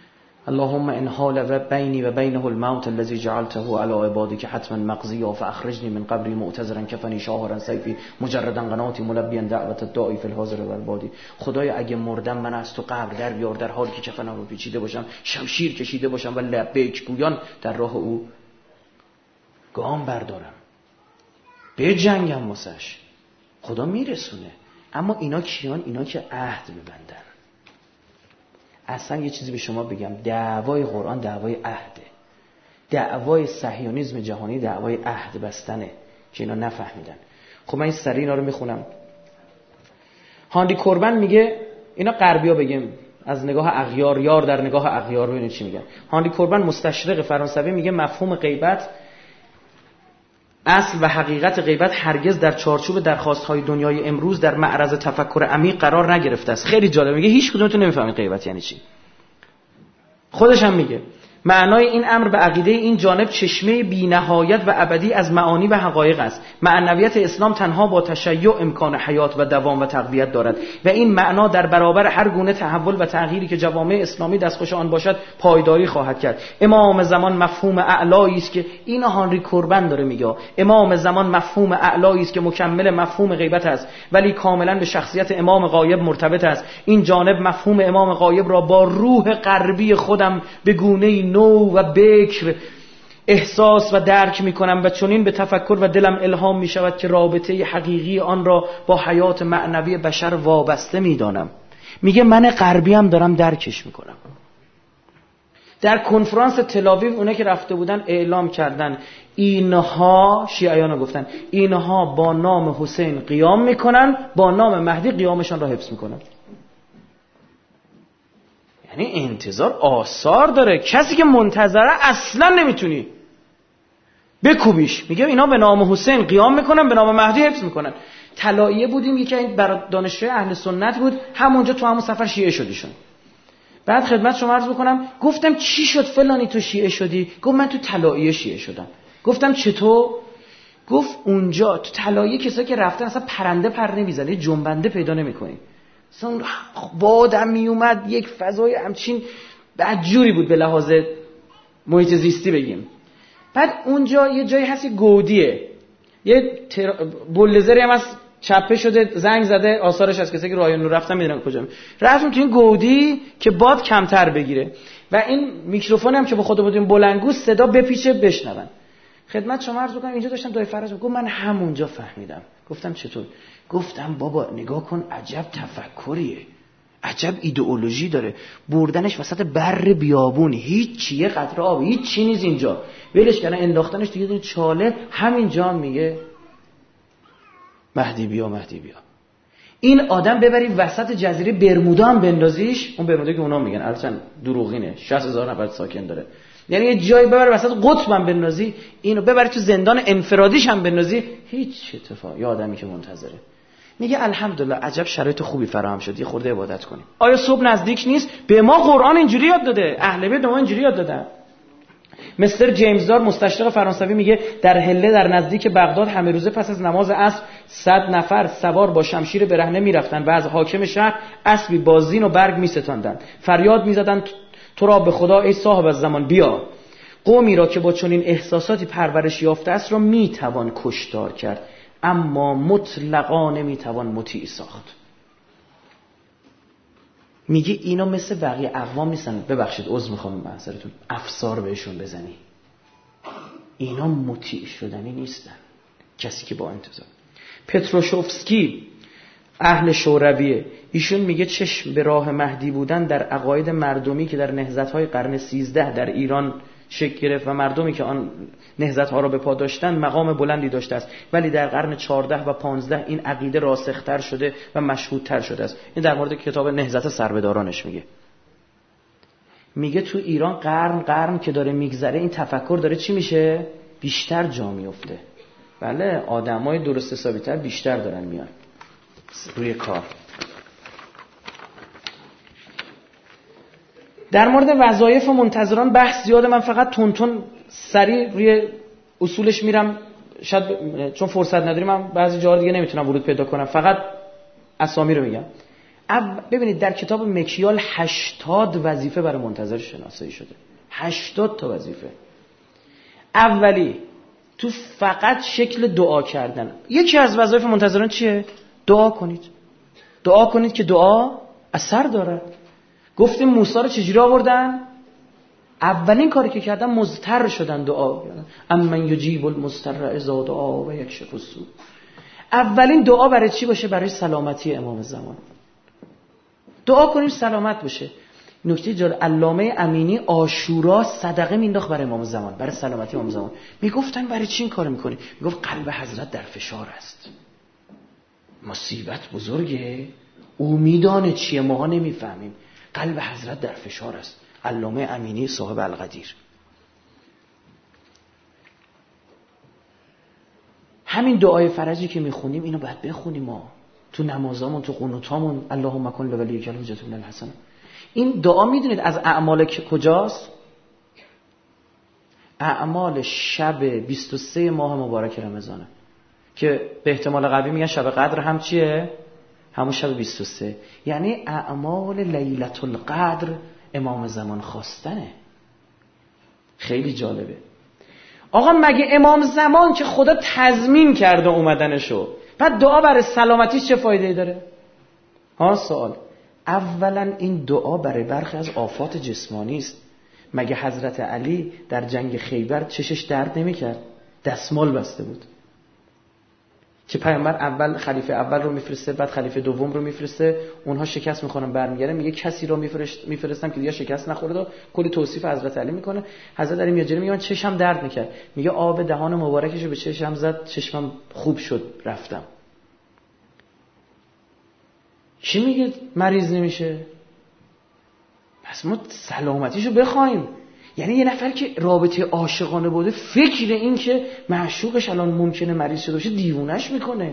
اللهم ان حال و بینی و بینه الموت الذي جعلته على عبادك حتما مقضيا فاخرجني من قبري معتذرا كفني شاهرا سيفي مجردا قناتي ملبيا دعوه الداعي في الحاضر والبادي. خدایا اگه مردم من از تو قبر در بیار در حالی که کفنم رو پیچیده باشم، شمشیر کشیده باشم و لبیک گویان در راه او گام بردارم، به جنگم واسش. خدا میرسونه. اما اینا کیان؟ اینا که عهد ببندن. اصلا یه چیزی به شما بگم، دعوای قرآن دعوای عهده، دعوای صهیونیسم جهانی دعوای عهد بستنه که اینا نفهمیدن. خب من این سری اینا رو میخونم. هانری کوربن میگه، اینا غربیا بگیم از نگاه اغیار، یار در نگاه اغیار، ببینید چی میگن. هانری کوربن مستشرق فرانسوی میگه مفهوم غیبت، اصل و حقیقت غیبت هرگز در چارچوب درخواست‌های دنیای امروز در معرض تفکر عمیق قرار نگرفته است. خیلی جالب، میگه هیچ کدومتون نمیفهمید غیبت یعنی چی. خودش هم میگه معنای این امر به عقیده این جانب چشمه بی‌نهایت و ابدی از معانی و حقایق است. معنویت اسلام تنها با تشیع امکان حیات و دوام و تقویت دارد و این معنا در برابر هر گونه تحول و تغییری که جوامع اسلامی دستخوش آن باشد پایداری خواهد کرد. امام زمان مفهوم اعلایی است که این هانری کوربن داره میگه، امام زمان مفهوم اعلایی است که مکمل مفهوم غیبت است ولی کاملا به شخصیت امام غایب مرتبط است. این جانب مفهوم امام غایب را با روح غربی خودم به گونه‌ای نو و بکر احساس و درک میکنم و چنین به تفکر و دلم الهام میشود که رابطه حقیقی آن را با حیات معنوی بشر وابسته میدانم. میگه من غربی هم دارم درکش میکنم. در کنفرانس تل‌آویو اونا که رفته بودن اعلام کردن اینها، شیعیان گفتن اینها با نام حسین قیام میکنن، با نام مهدی قیامشان را حفظ میکنن. یعنی انتظار آثار داره. کسی که منتظره اصلا نمیتونی بکوبیش. میگه اینا به نام حسین قیام میکنن، به نام مهدی حفظ میکنن. طلاییه بودیم، یکی این برای دانشجوی اهل سنت بود، همونجا تو همون سفر شیعه شدیشون. بعد خدمت شما عرض بکنم، گفتم چی شد فلانی تو شیعه شدی؟ گفت من تو طلاییه شیعه شدم. گفتم چطور؟ گفت اونجا تو طلاییه کسایی که رفتن اصلا پرنده پر نمیزنه، جنبنده پیدا نمیکنی. اصلا بادم می اومد، یک فضای همچین بدجوری بود به لحاظ محیط زیستی بگیم. بعد اونجا یه جایی هست، گودیه، یه تر... بولدزری هم از چپه شده، زنگ زده، آثارش از کسی که راه نور رفتن میدونن کجا. رفتیم تو این گودی که باد کمتر بگیره و این میکروفون هم که با خود بودیم بلندگو صدا بپیچه بشنون. خدمت شما عرض بکنم اینجا داشتم دای فرج گفت من همونجا فهمیدم. گفتم چطور؟ گفتم بابا نگاه کن، عجب تفکریه، عجب ایدئولوژی داره. بردنش وسط بر بیابون، هیچ چی، یه قطره آب، هیچ چی نیست اینجا، ولش کردن انداختنش دیگه دونه چاله. همینجا میگه مهدی بیا، مهدی بیا. این آدم ببری وسط جزیره برمودا هم بندازیش، اون برمودا که اونا میگن البته دروغینه، شصت هزار نفر ساکن داره، یعنی یه جایی ببری وسط قطب هم بندازی، اینو ببری تو زندان انفرادیش هم بندازی، هیچ اتفاقی. یه آدمی که منتظره. میگه الحمدلله عجب شرایط خوبی فراهم شد، یه خورده عبادت کنیم. آیا صبح نزدیک نیست؟ به ما قرآن اینجوری یاد داده، اهل بیت ما اینجوری یاد دادن. مستر جیمز دار مستشرق فرانسوی میگه در هله در نزدیک بغداد همه روزه پس از نماز عصر صد نفر سوار با شمشیر برهنه میرفتن و از حاکم شهر اسبی با زین و برگ میستاندن، فریاد میزدن تو را به خدا ای صاحب الزمان بیا. قومی را که با چنین احساساتی پرورش یافته است را میتوان کشتار کرد، اما مطلقا نمیتوان مطیع ساخت. میگه اینا مثل بقیه اقوام نیستن، ببخشید عذر میخوام معذرتون، افسار بهشون بزنی، اینا مطیع شدنی نیستن. کسی که با انتظار. پتروشوفسکی اهل شورویه، ایشون میگه چشم به راه مهدی بودن در عقاید مردمی که در نهضت‌های قرن سیزده در ایران شکل گرفت و مردمی که آن نهضت‌ها را به پا داشتن مقام بلندی داشته است، ولی در قرن چهارده و پانزده این عقیده راسختر شده و مشهودتر شده است. این در مورد کتاب نهضت سربدارانش میگه. میگه تو ایران قرن قرن که داره میگذره این تفکر داره چی میشه؟ بیشتر جا میفته. بله آدمای درست حسابی‌تر بیشتر دارن میان روی کار. در مورد وظایف و منتظران بحث زیاده، من فقط تون تون سریع روی اصولش میرم، شاید چون فرصت نداریم من بعضی جاها دیگه نمیتونم ورود پیدا کنم، فقط اسامی رو میگم. ببینید در کتاب مکیال هشتاد وظیفه برای منتظر شناسایی شده. هشتاد تا وظیفه. اولی تو فقط شکل دعا کردن. یکی از وظایف منتظران چیه؟ دعا کنید. دعا کنید که دعا اثر داره. گفتیم موسی رو چجوری آوردن؟ اولین کاری که کردن مضطر شدن دعا کردن. امن یجیب المضطر اذا دعا و یکشف السوء. اولین دعا برای چی باشه؟ برای سلامتی امام زمان. دعا کنیم سلامت باشه. نکته جالب، علامه امینی عاشورا صدقه مینداخت برای امام زمان، برای سلامتی امام زمان. میگفتن برای چی این کارو میکنی؟ میگفت قلب حضرت در فشار است، مصیبت بزرگه، او میدانه چیه، ماها نمیفهمیم. قلب حضرت در فشار است. علامه امینی صاحب القدیر. همین دعای فرجی که میخونیم اینو باید بخونیم ما تو نمازامون، تو قنوتامون. اللهم کن لولیک الحجة من الحسنه. این دعا میدونید از اعمال کجاست؟ اعمال شب بیست و سه ماه مبارک رمضانه که به احتمال قوی میگن شب قدر هم چیه؟ همون شب بیست و سه. یعنی اعمال لیلة القدر امام زمان خواستنه. خیلی جالبه. آقا مگه امام زمان که خدا تضمین کرده اومدنشو، بعد دعا برای سلامتیش چه فایده‌ای داره؟ ها سوال. اولا این دعا برای برخی از آفات جسمانی است. مگه حضرت علی در جنگ خیبر چشش درد نمی‌کرد؟ دستمال بسته بود. که پیامبر اول خلیفه اول رو میفرسته، بعد خلیفه دوم رو میفرسته، اونها شکست میخورن برمیگردن، میگه کسی رو میفرست میفرستم که دیگه شکست نخوره. و کلی توصیف حضرت علی میکنه. حضرت علی میاد جلو میگه من چشم درد میکرد، میگه آب دهان مبارکشو به چشم زد، چشمم خوب شد رفتم. چی میگه مریض نمیشه؟ پس ما سلامتیشو بخوایم. یعنی یه نفر که رابطه عاشقانه بوده فکر این که معشوقش الان ممکنه مریض شده باشه دیوونش میکنه.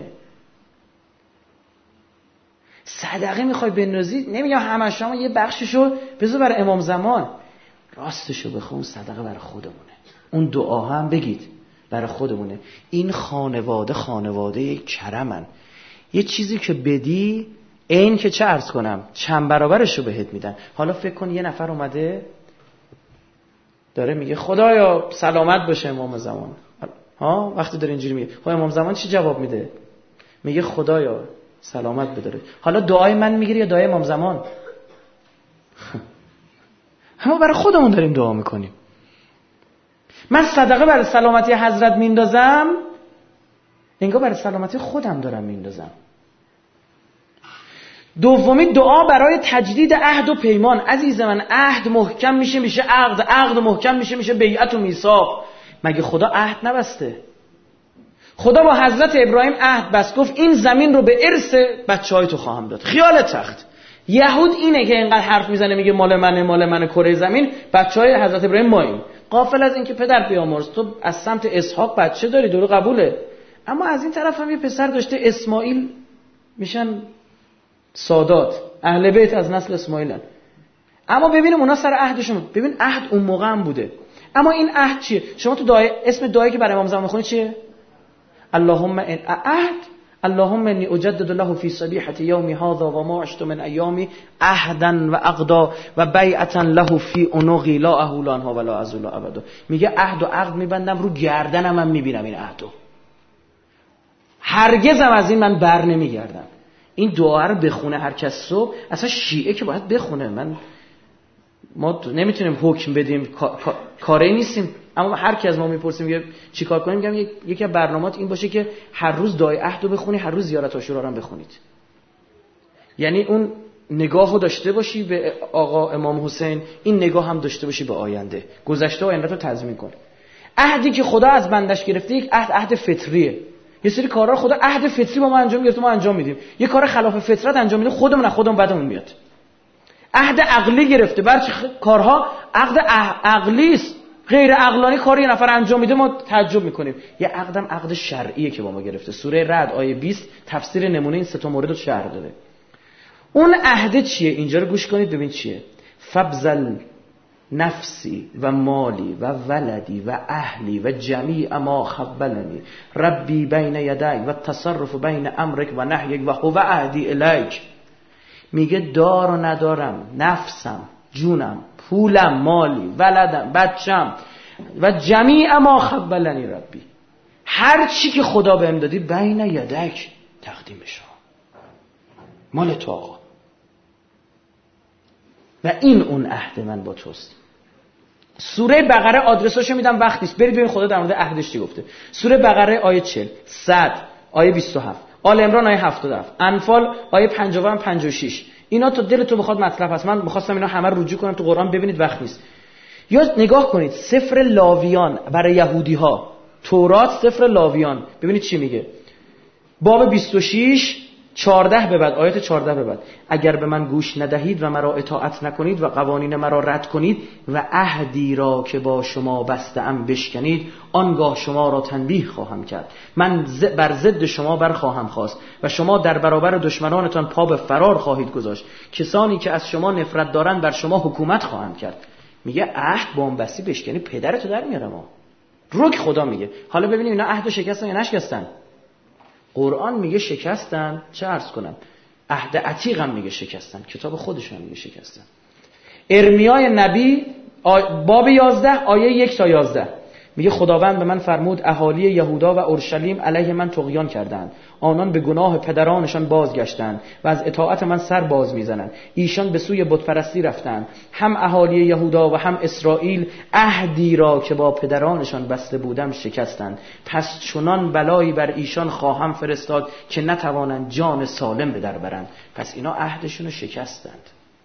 صدقه میخوای بندازی، نمیگم همش، اما یه بخششو بذار برای امام زمان. راستشو بخون، صدقه برای خودمونه. اون دعا هم بگید برای خودمونه. این خانواده خانواده کرمن. یه چیزی که بدی این که چه عرض کنم چند برابرشو بهت میدن. حالا فکر کن یه نفر اومده داره میگه خدایا سلامت باشه امام زمان. ها وقتی داره اینجوری میگه، خب امام زمان چی جواب میده؟ میگه خدایا سلامت بداره. حالا دعای من میگیری یا دعای امام زمان؟ ما برای خودمون داریم دعا میکنیم. من صدقه برای سلامتی حضرت میندازم، انگار برای سلامتی خودم دارم میندازم. دومی دعا برای تجدید عهد و پیمان. عزیز من عهد محکم میشه میشه عقد، عقد محکم میشه میشه بیعت و میثاق. مگه خدا عهد نبسته؟ خدا با حضرت ابراهیم عهد بست، گفت این زمین رو به ارث بچهای تو خواهم داد. خیال تخت. یهود اینه که اینقدر حرف میزنه میگه مال منه مال منه کره زمین، بچهای حضرت ابراهیم ماییم. غافل از اینکه پدر بیامرز تو از سمت اسحاق بچه داری، درو قبوله، اما از این طرف هم یه پسر داشته اسماعیل، میشن سادات، اهل بیت از نسل اسماعیلن. اما ببینیم اونا سر عهدشون، ببین عهد اون موقع هم بوده. اما این عهد چیه؟ شما تو دعای اسم دعایی که برای امام زمان میخونید چیه؟ اللهم ان عهد اللهم انی اجدد له فی صبیحه یومی هذا و ما عشت من ایامی عهدا و عقدا و بیعتا له فی عنقی لا اهولانها ولا ازول ابدا. میگه عهد و عقد میبندم رو گردنم، هم میبینم این عهدو، هرگزم از این من بر نمیگردم. این دعا رو بخونه هر کس صبح، اصلا شیعه که باید بخونه. من ما نمیتونیم حکم بدیم، کاری نیستیم، اما هر کی از ما میپرسیم میگه چیکار کنیم، میگم یکی از برنامه‌ات این باشه که هر روز دعای عهد رو بخونی، هر روز زیارت عاشورا رو هم بخونید. یعنی اون نگاهو داشته باشی به آقا امام حسین، این نگاه هم داشته باشی به آینده، گذشته و آینده رو تضمین کن. عهدی که خدا از بندش گرفته یک عهد عهد فطریه. یه سری کارا خدا عهد فطری با ما انجام گرفته، ما انجام میدیم. یه کار خلاف فطرت انجام میدیم، خودمون نه خودمون بعدمون میاد. عهد عقلی گرفته، برچه کارها عقد عقلی است، غیر عقلانی کاری یه نفر انجام میده ما تعجب میکنیم. یه عقدم عقد شرعیه که با ما گرفته. سوره رعد آیه بیست تفسیر نمونه این سه تا مورد رو شرح داده. اون عهد چیه؟ اینجا رو گوش کنید ببین چیه. فبذل نفسی و مالی و ولدی و اهلی و جمیع ما خبلنی ربی بین یدی و تصرف بین امرک و نهیک و هو عهدی الیک. میگه دار و ندارم، نفسم، جونم، پولم، مالی، ولدم، بچم و جمیع ما خولنی ربی، هر چی که خدا بهم دادی بین یدک تقدیمش مال تو آقا. و این اون عهد من با توست. سوره بقره آدرساشو میدم وقت نیست، برید ببین خدا در مورد عهدش چی گفته. سوره بقره آیه چهل، صد آیه بیست و هفت، آل عمران آیه هفتاد و هفت، انفال آیه پنجاه و پنجاه و شش. اینا تا دلتون بخواد مطلب هست، من می‌خواستم اینا همه رجوع کنم تو قرآن ببینید، وقت نیست. یا نگاه کنید سفر لاویان برای یهودی‌ها، تورات سفر لاویان، ببینید چی میگه. باب بیست و شش چهارده به بعد، آیات چهارده به بعد، اگر به من گوش ندهید و مرا اطاعت نکنید و قوانین مرا رد کنید و عهدی را که با شما بسته‌ام بشکنید، آنگاه شما را تنبیه خواهم کرد. من بر ضد شما برخواهم خواست و شما در برابر دشمنانتان پا به فرار خواهید گذاشت. کسانی که از شما نفرت دارند بر شما حکومت خواهم کرد. میگه عهد بن‌بستی بشکنی پدرتو در میارم. رک خدا میگه. حالا ببینیم اینا عهدو شکستن یا نشکستن. قرآن میگه شکستن، چه عرض کنم، عهد عتیق هم میگه شکستن، کتاب خودشون میگه شکستن. ارمیای نبی باب یازده آیه یک تا یازده میگه خداوند به من فرمود اهالی یهودا و اورشلیم علیه من طغیان کردند، آنان به گناه پدرانشان بازگشتند و از اطاعت من سر باز میزنند. ایشان به سوی بت پرستی رفتند. هم اهالی یهودا و هم اسرائیل عهدی را که با پدرانشان بسته بودم شکستند. پس چنان بلایی بر ایشان خواهم فرستاد که نتوانند جان سالم به در برند. پس اینا عهدشون رو شکستند.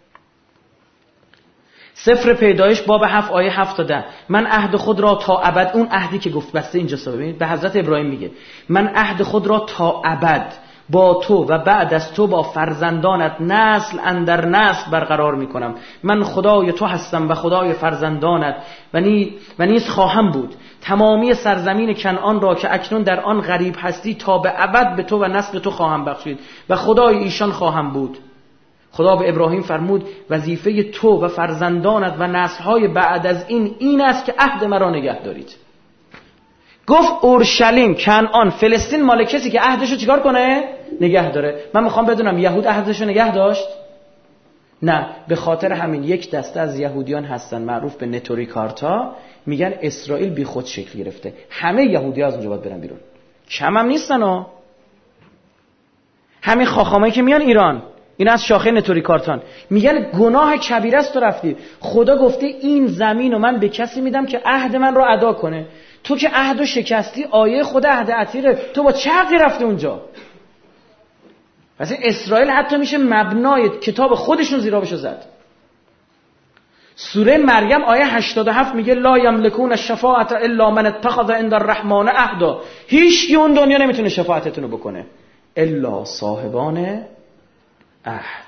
سفر پیدایش باب هفت آیه هفت تا ده، من عهد خود را تا ابد، اون عهدی که گفت بسته اینجا سا ببینید به حضرت ابراهیم میگه من عهد خود را تا ابد با تو و بعد از تو با فرزندانت نسل اندر نسل برقرار میکنم. من خدای تو هستم و خدای فرزندانت و, نی... و نیز خواهم بود. تمامی سرزمین کنعان را که اکنون در آن غریب هستی تا به ابد به تو و نسل تو خواهم بخشید و خدای ایشان خواهم بود. خدا به ابراهیم فرمود وظیفه تو و فرزندانت و نسل‌های بعد از این این است که عهد مرا نگه دارید. گفت اورشلیم، کنعان، فلسطین مال کسی که عهدشو چیکار کنه؟ نگه داره. من میخوام بدونم یهود عهدشو نگه داشت؟ نه. به خاطر همین یک دسته از یهودیان هستن معروف به نتوری کارتا، میگن اسرائیل بی خود شکل گرفته، همه یهودی‌ها از اونجا باید برن بیرون. کم هم نیستن ها. همین خاخامایی که میان ایران، این از شاخه نتوری کارتان، میگن گناه کبیره است تو رفتی. خدا گفته این زمین رو من به کسی میدم که عهد من رو ادا کنه. تو که عهد رو شکستی، آیه خود عهد عتیقه، تو با چه حقی رفتی اونجا؟ پس اسرائیل حتی میشه مبنای کتاب خودشون زیرابشو زد. سوره مریم آیه هشتاد و هفت میگه لا یملکون الشفاعة الا من اتخذ عند الرحمن عهدا. هیچ کی اون دنیا نمیتونه شفاعتتون رو بکنه الا صاحبان عهد،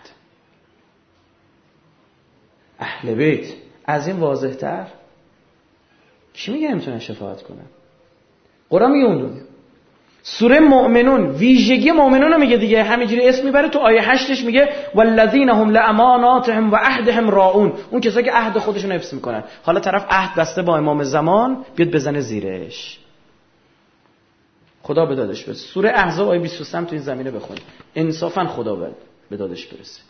اهل بیت. از این واضح تر کی میگه نمیتونه شفاعت کنه؟ قرآن میگه اون دنیا. سوره مؤمنون ویژگی مؤمنون رو میگه دیگه، همینجوری اسم میبره. تو آیه هشتش میگه والذین هم لاماناتهم و عهدهم راعون، اون کسایی که عهد خودشون حفظ میکنن. حالا طرف عهد بسته با امام زمان، بیاد بزنه زیرش. خدا به دادش برسه. سوره احزاب آیه بیست و سه تو این زمینه بخونید، انصافا خدا به دادش برسه.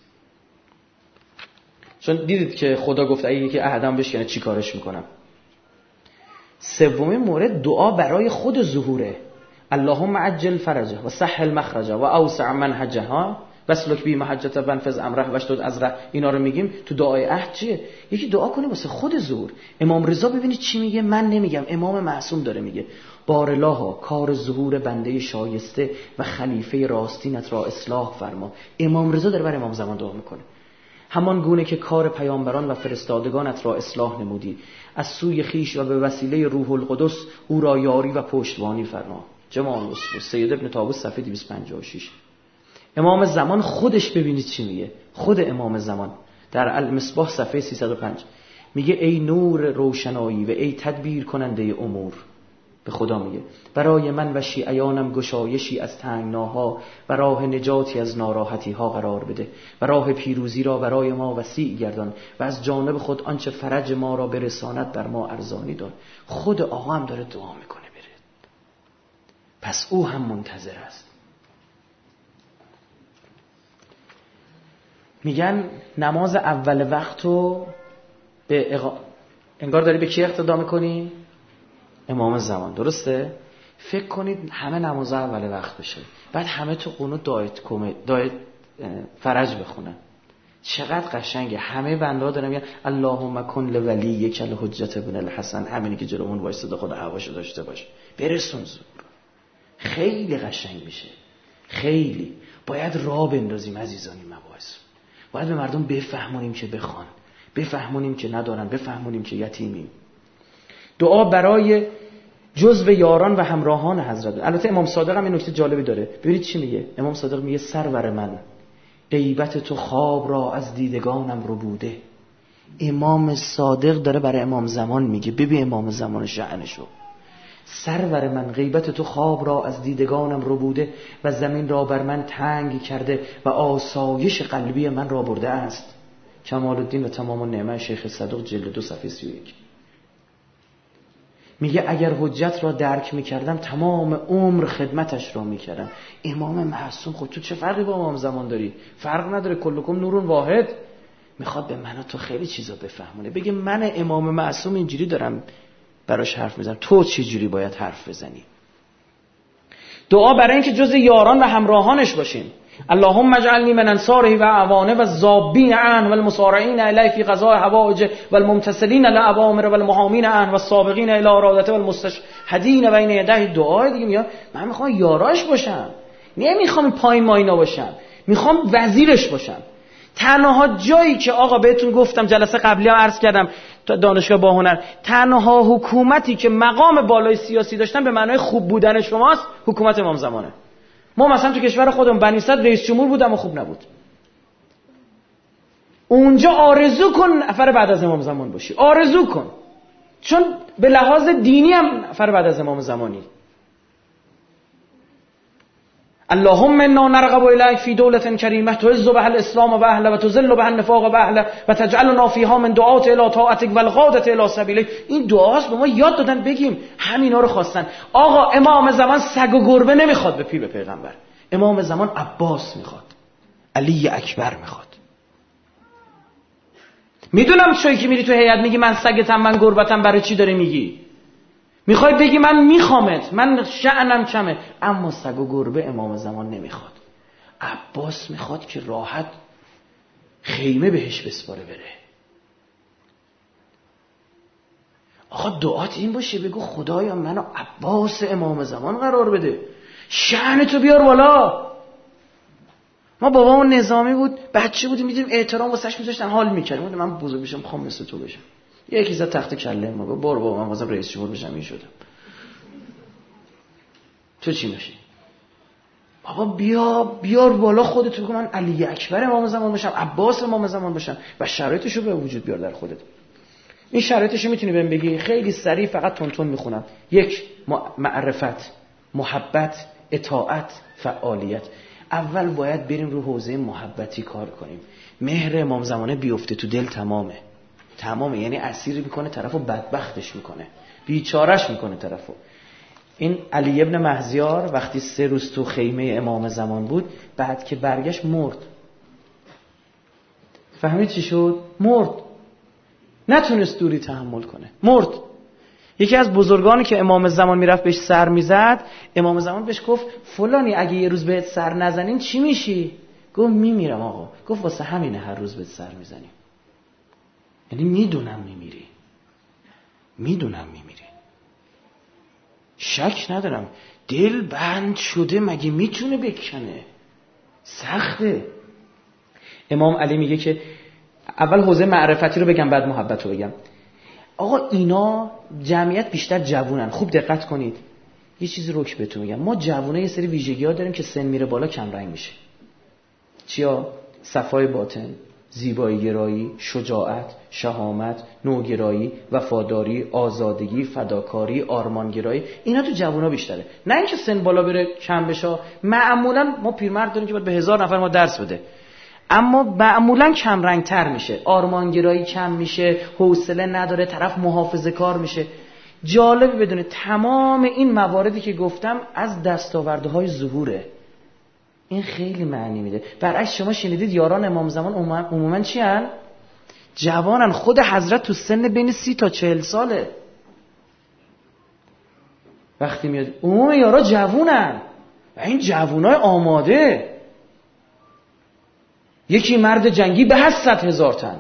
چون دیدید که خدا گفت اگه یکی عهدم بشکنه چی کارش میکنم. سومین مورد دعا برای خود ظهوره. اللهم عجل فرجه و سهل مخرجه و اوسع منهجه ها واسلک بی محجت و انفذ امره و اشدد ازره. اینا رو میگیم تو دعای عهد. چیه؟ یکی دعا کنه واسه خود ظهور. امام رضا ببینید چی میگه، من نمیگم، امام معصوم داره میگه بارالله کار ظهور بنده شایسته و خلیفه راستینت را اصلاح فرما. امام رضا داره بر امام زمان دعا میکنه. همان گونه که کار پیامبران و فرستادگانت را اصلاح نمودی، از سوی خیش و به وسیله روح القدس او را یاری و پشتوانی فرما. جمال الصبح سید ابن طاووس صفحه دویست و پنجاه و شش. امام زمان خودش ببینید چی میگه. خود امام زمان در المصباح صفحه سیصد و پنج میگه ای نور روشنایی و ای تدبیر کننده امور. به خدا میگه برای من و شیعیانم گشایشی از تنگناها و راه نجاتی از ناراحتی ها قرار بده و راه پیروزی را برای ما وسیع گردان و از جانب خود آنچه فرج ما را برساند در ما ارزانی دار. خود آقا هم داره دعا میکنه بره. پس او هم منتظر است. میگن نماز اول وقت رو به اقا... انگار داری به کی اقتدا میکنی؟ امام زمان. درسته؟ فکر کنید همه نماز اول وقت بشه، بعد همه تو قنوت دعایت کومه دعایت فرج بخونن. چقدر قشنگه. همه بنده دارن میگن اللهم کن لولیک الحجة ابن الحسن، همینی که جلومون وایساده خدا هواشو داشته باش، برسون زود. خیلی قشنگ میشه. خیلی باید راه بندازیم عزیزان این مباحث. باید به مردم بفهمونیم که بخوان، بفهمونیم که ندارن، بفهمونیم که یتیمیم. دعا برای جزو یاران و همراهان حضرت. البته امام صادق هم این نکته جالبی داره. ببینید چی میگه. امام صادق میگه سرور من غیبت تو خواب را از دیدگانم رو بوده. امام صادق داره برای امام زمان میگه. ببین امام زمان شأنشو. سرور من غیبت تو خواب را از دیدگانم رو بوده و زمین را بر من تنگ کرده و آسایش قلبی من را برده است. کمال الدین و تمام النعمه شیخ صدوق جلد دو صفحه سی و یک. میگه اگر حجت را درک میکردم تمام عمر خدمتش را میکردم. امام معصوم، خود تو چه فرقی با امام زمان داری؟ فرق نداره، کلکم نورون واحد. میخواد به من و تو خیلی چیزا بفهمونه. بگه من امام معصوم اینجوری دارم براش حرف میزنم، تو چه جوری باید حرف بزنی؟ دعا برای اینکه جز یاران و همراهانش باشیم. اللهم اجعلنی من انصاره و اعوانه و الذابین عنه و المسارعین الیه فی قضاء حوائج و الممتثلین لأوامر و المحامین عنه و السابقین الی ارادته و المستشهدین بین یدیه. دعای دیگه میگه من میخوام یاراش باشم، نمیخوام پای ماینا باشم، میخوام وزیرش باشم. تنها جایی که آقا بهتون گفتم جلسه قبلی هم عرض کردم دانشگاه باهنر، تنها حکومتی که مقام بالای سیاسی داشتن به معنای خوب بودن شماست حکومت امام زمانه. ما مثلا تو کشور خودمون بنی صدر رئیس جمهور بود اما خوب نبود. اونجا آرزو کن نفر بعد از امام زمان باشی، آرزو کن، چون به لحاظ دینی هم نفر بعد از امام زمانی. اللهم انا نرغب الیک فی دولة کریمه تعز بها الاسلام و اهله و تذل بها النفاق و اهله و تجعلنا فیها من دعات الی طاعتک و القادة الی سبیلک. این دعاست به ما یاد دادن بگیم، همینا رو خواستن. آقا امام زمان سگ و گربه نمیخواد به پی به پیغمبر. امام زمان عباس میخواد، علی اکبر میخواد. میدونم چوی که میری تو هیئت میگی من سگتم من گربتم، برای چی داری میگی؟ میخوای بگی من میخوامت، من شأنم کمه، اما سگ و گربه امام زمان نمیخواد. عباس میخواد که راحت خیمه بهش بسپاره بره. آقا دعات این باشه، بگو خدایا منو عباس امام زمان قرار بده، شأن تو بیار بالا. ما بابامون نظامی بود، بچه بودیم میدیم احترام واسش میذاشتن، حال میکردیم. من بزرگ بشم میخوام مثل تو بشم. یکی زد تخت کله ما، بار بابا من واسم رئیس جمهور بشم، این شدم. تو چی میشی؟ بابا بیا بیار بالا خودت، بگو من علی اکبر امام زمان باشم، عباس امام زمان باشم و شرایطشو به وجود بیار در خودت. این شرایطشو میتونی بهم بگی؟ خیلی سریع فقط تون تون میخونم. یک، معرفت، محبت، اطاعت، فعالیت. اول باید بریم رو حوزه محبتی کار کنیم. مهر امام زمانه بیفته تو دل تمامه. تمامه، یعنی اسیر میکنه طرفو، بدبختش میکنه، بیچارش میکنه طرفو. این علی ابن مهزیار وقتی سه روز تو خیمه امام زمان بود، بعد که برگشت مرد. فهمید چی شد؟ مرد. نتونست دوری تحمل کنه، مرد. یکی از بزرگانی که امام زمان میرفت بهش سر میزد، امام زمان بهش گفت فلانی اگه یه روز بهت سر نزنین چی میشی؟ گفت میمیرم آقا. گفت واسه همینه هر روز بهت سر میزنیم. یعنی میدونم میمیری، میدونم میمیری، شک ندارم. دل بند شده مگه میتونه بکنه؟ سخته. امام علی میگه که اول حوزه معرفتی رو بگم بعد محبت رو بگم. آقا اینا جمعیت بیشتر جوونن، خوب دقت کنید. یه چیزی روک بهتون میگم، ما جوونا یه سری ویژگی ها داریم که سن میره بالا کم رنگ میشه. چیا؟ صفای باطن، زیبایی گرایی، شجاعت، شهامت، نوگرایی، وفاداری، آزادگی، فداکاری، آرمانگرایی. اینا تو جوونا بیشتره. نه اینکه سن بالا بره کم بشه. معمولا ما پیرمرد داریم که باید به هزار نفر ما درس بده، اما معمولا کم رنگ تر میشه. آرمانگرایی کم میشه، حوصله نداره، طرف محافظه کار میشه. جالبه بدونه تمام این مواردی که گفتم از دستاوردهای ظهوره. این خیلی معنی میده. برعکس شما شنیدید یاران امام زمان عموما چی هن؟ جوانن. خود حضرت تو سن بین سی تا چهل ساله وقتی میاد. عموم یارا جوونن و این جوونای آماده. یکی مرد جنگی به هشتصد هزار تن.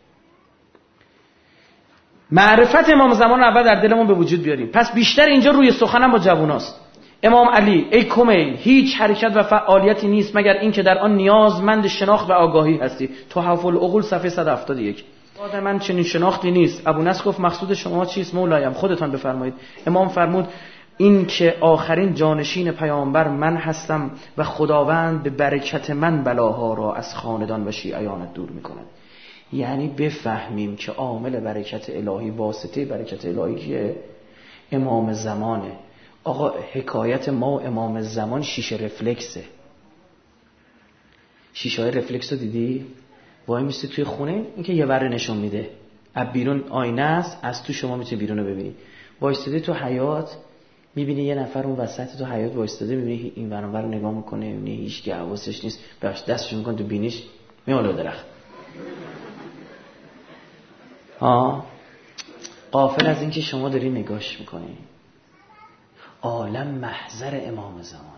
معرفت امام زمان اول در دلمون به وجود بیاریم. پس بیشتر اینجا روی سخنم با جووناست. امام علی: ای کمیل، هیچ حرکت و فعالیتی نیست مگر این که در آن نیازمند شناخت و آگاهی هستی. تحف العقول صفحه صد و هفتاد و یک. بعد من چنین شناختی نیست. ابو نصر گفت مقصود شما چیست مولایم؟ خودتان بفرمایید. امام فرمود این که آخرین جانشین پیامبر من هستم و خداوند به برکت من بلاها را از خاندان و شیعیان دور میکند. یعنی بفهمیم که عامل برکت الهی، واسطه برکت الهی که امام زمانه. آقا حکایت ما و امام زمان شیشه رفلکسه. شیشه های رفلکس رو دیدی؟ وای میستی توی خونه، این که یه وره نشون میده، از بیرون آینه است، از تو شما میتونی بیرون رو ببینی. وایستادی تو حیاط میبینی یه نفر اون وسط تو حیاط وایستاده، میبینی این ور اون ور نگاه میکنه، میبینی هیچ که حواسش نیست، بهش دستش میکنه تو بینیش، میماله درخت. ها غافل از این که شما داری نگاش میکنی. عالم محضر امام زمانه.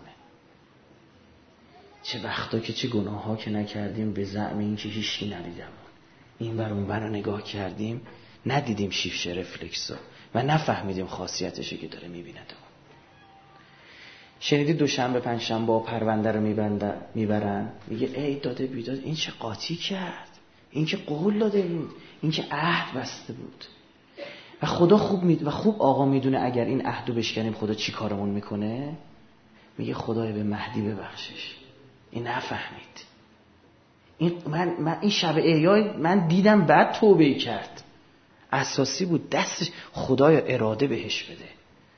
چه وقتا که چه گناه ها که نکردیم به زعم این که هیچی ندیدم، این ور اون ور رو نگاه کردیم ندیدیم شیفت رفلکسو و نفهمیدیم خاصیتشو که داره میبیند. شنیدی دوشنبه پنج شنبه با پرونده رو میبرن، میگه ای داده بیداد، این چه قاطی کرد، این که قول داده بود، این که عهد بسته بود. و خدا خوب مید و خوب آقا میدونه اگر این عهدو بشکنیم خدا چی کارمون میکنه. میگه خدای به مهدی ببخشش، این نفهمید. این من, من این شب احیای من دیدم بعد توبه کرد، اساسی بود، دستش خدای اراده بهش بده.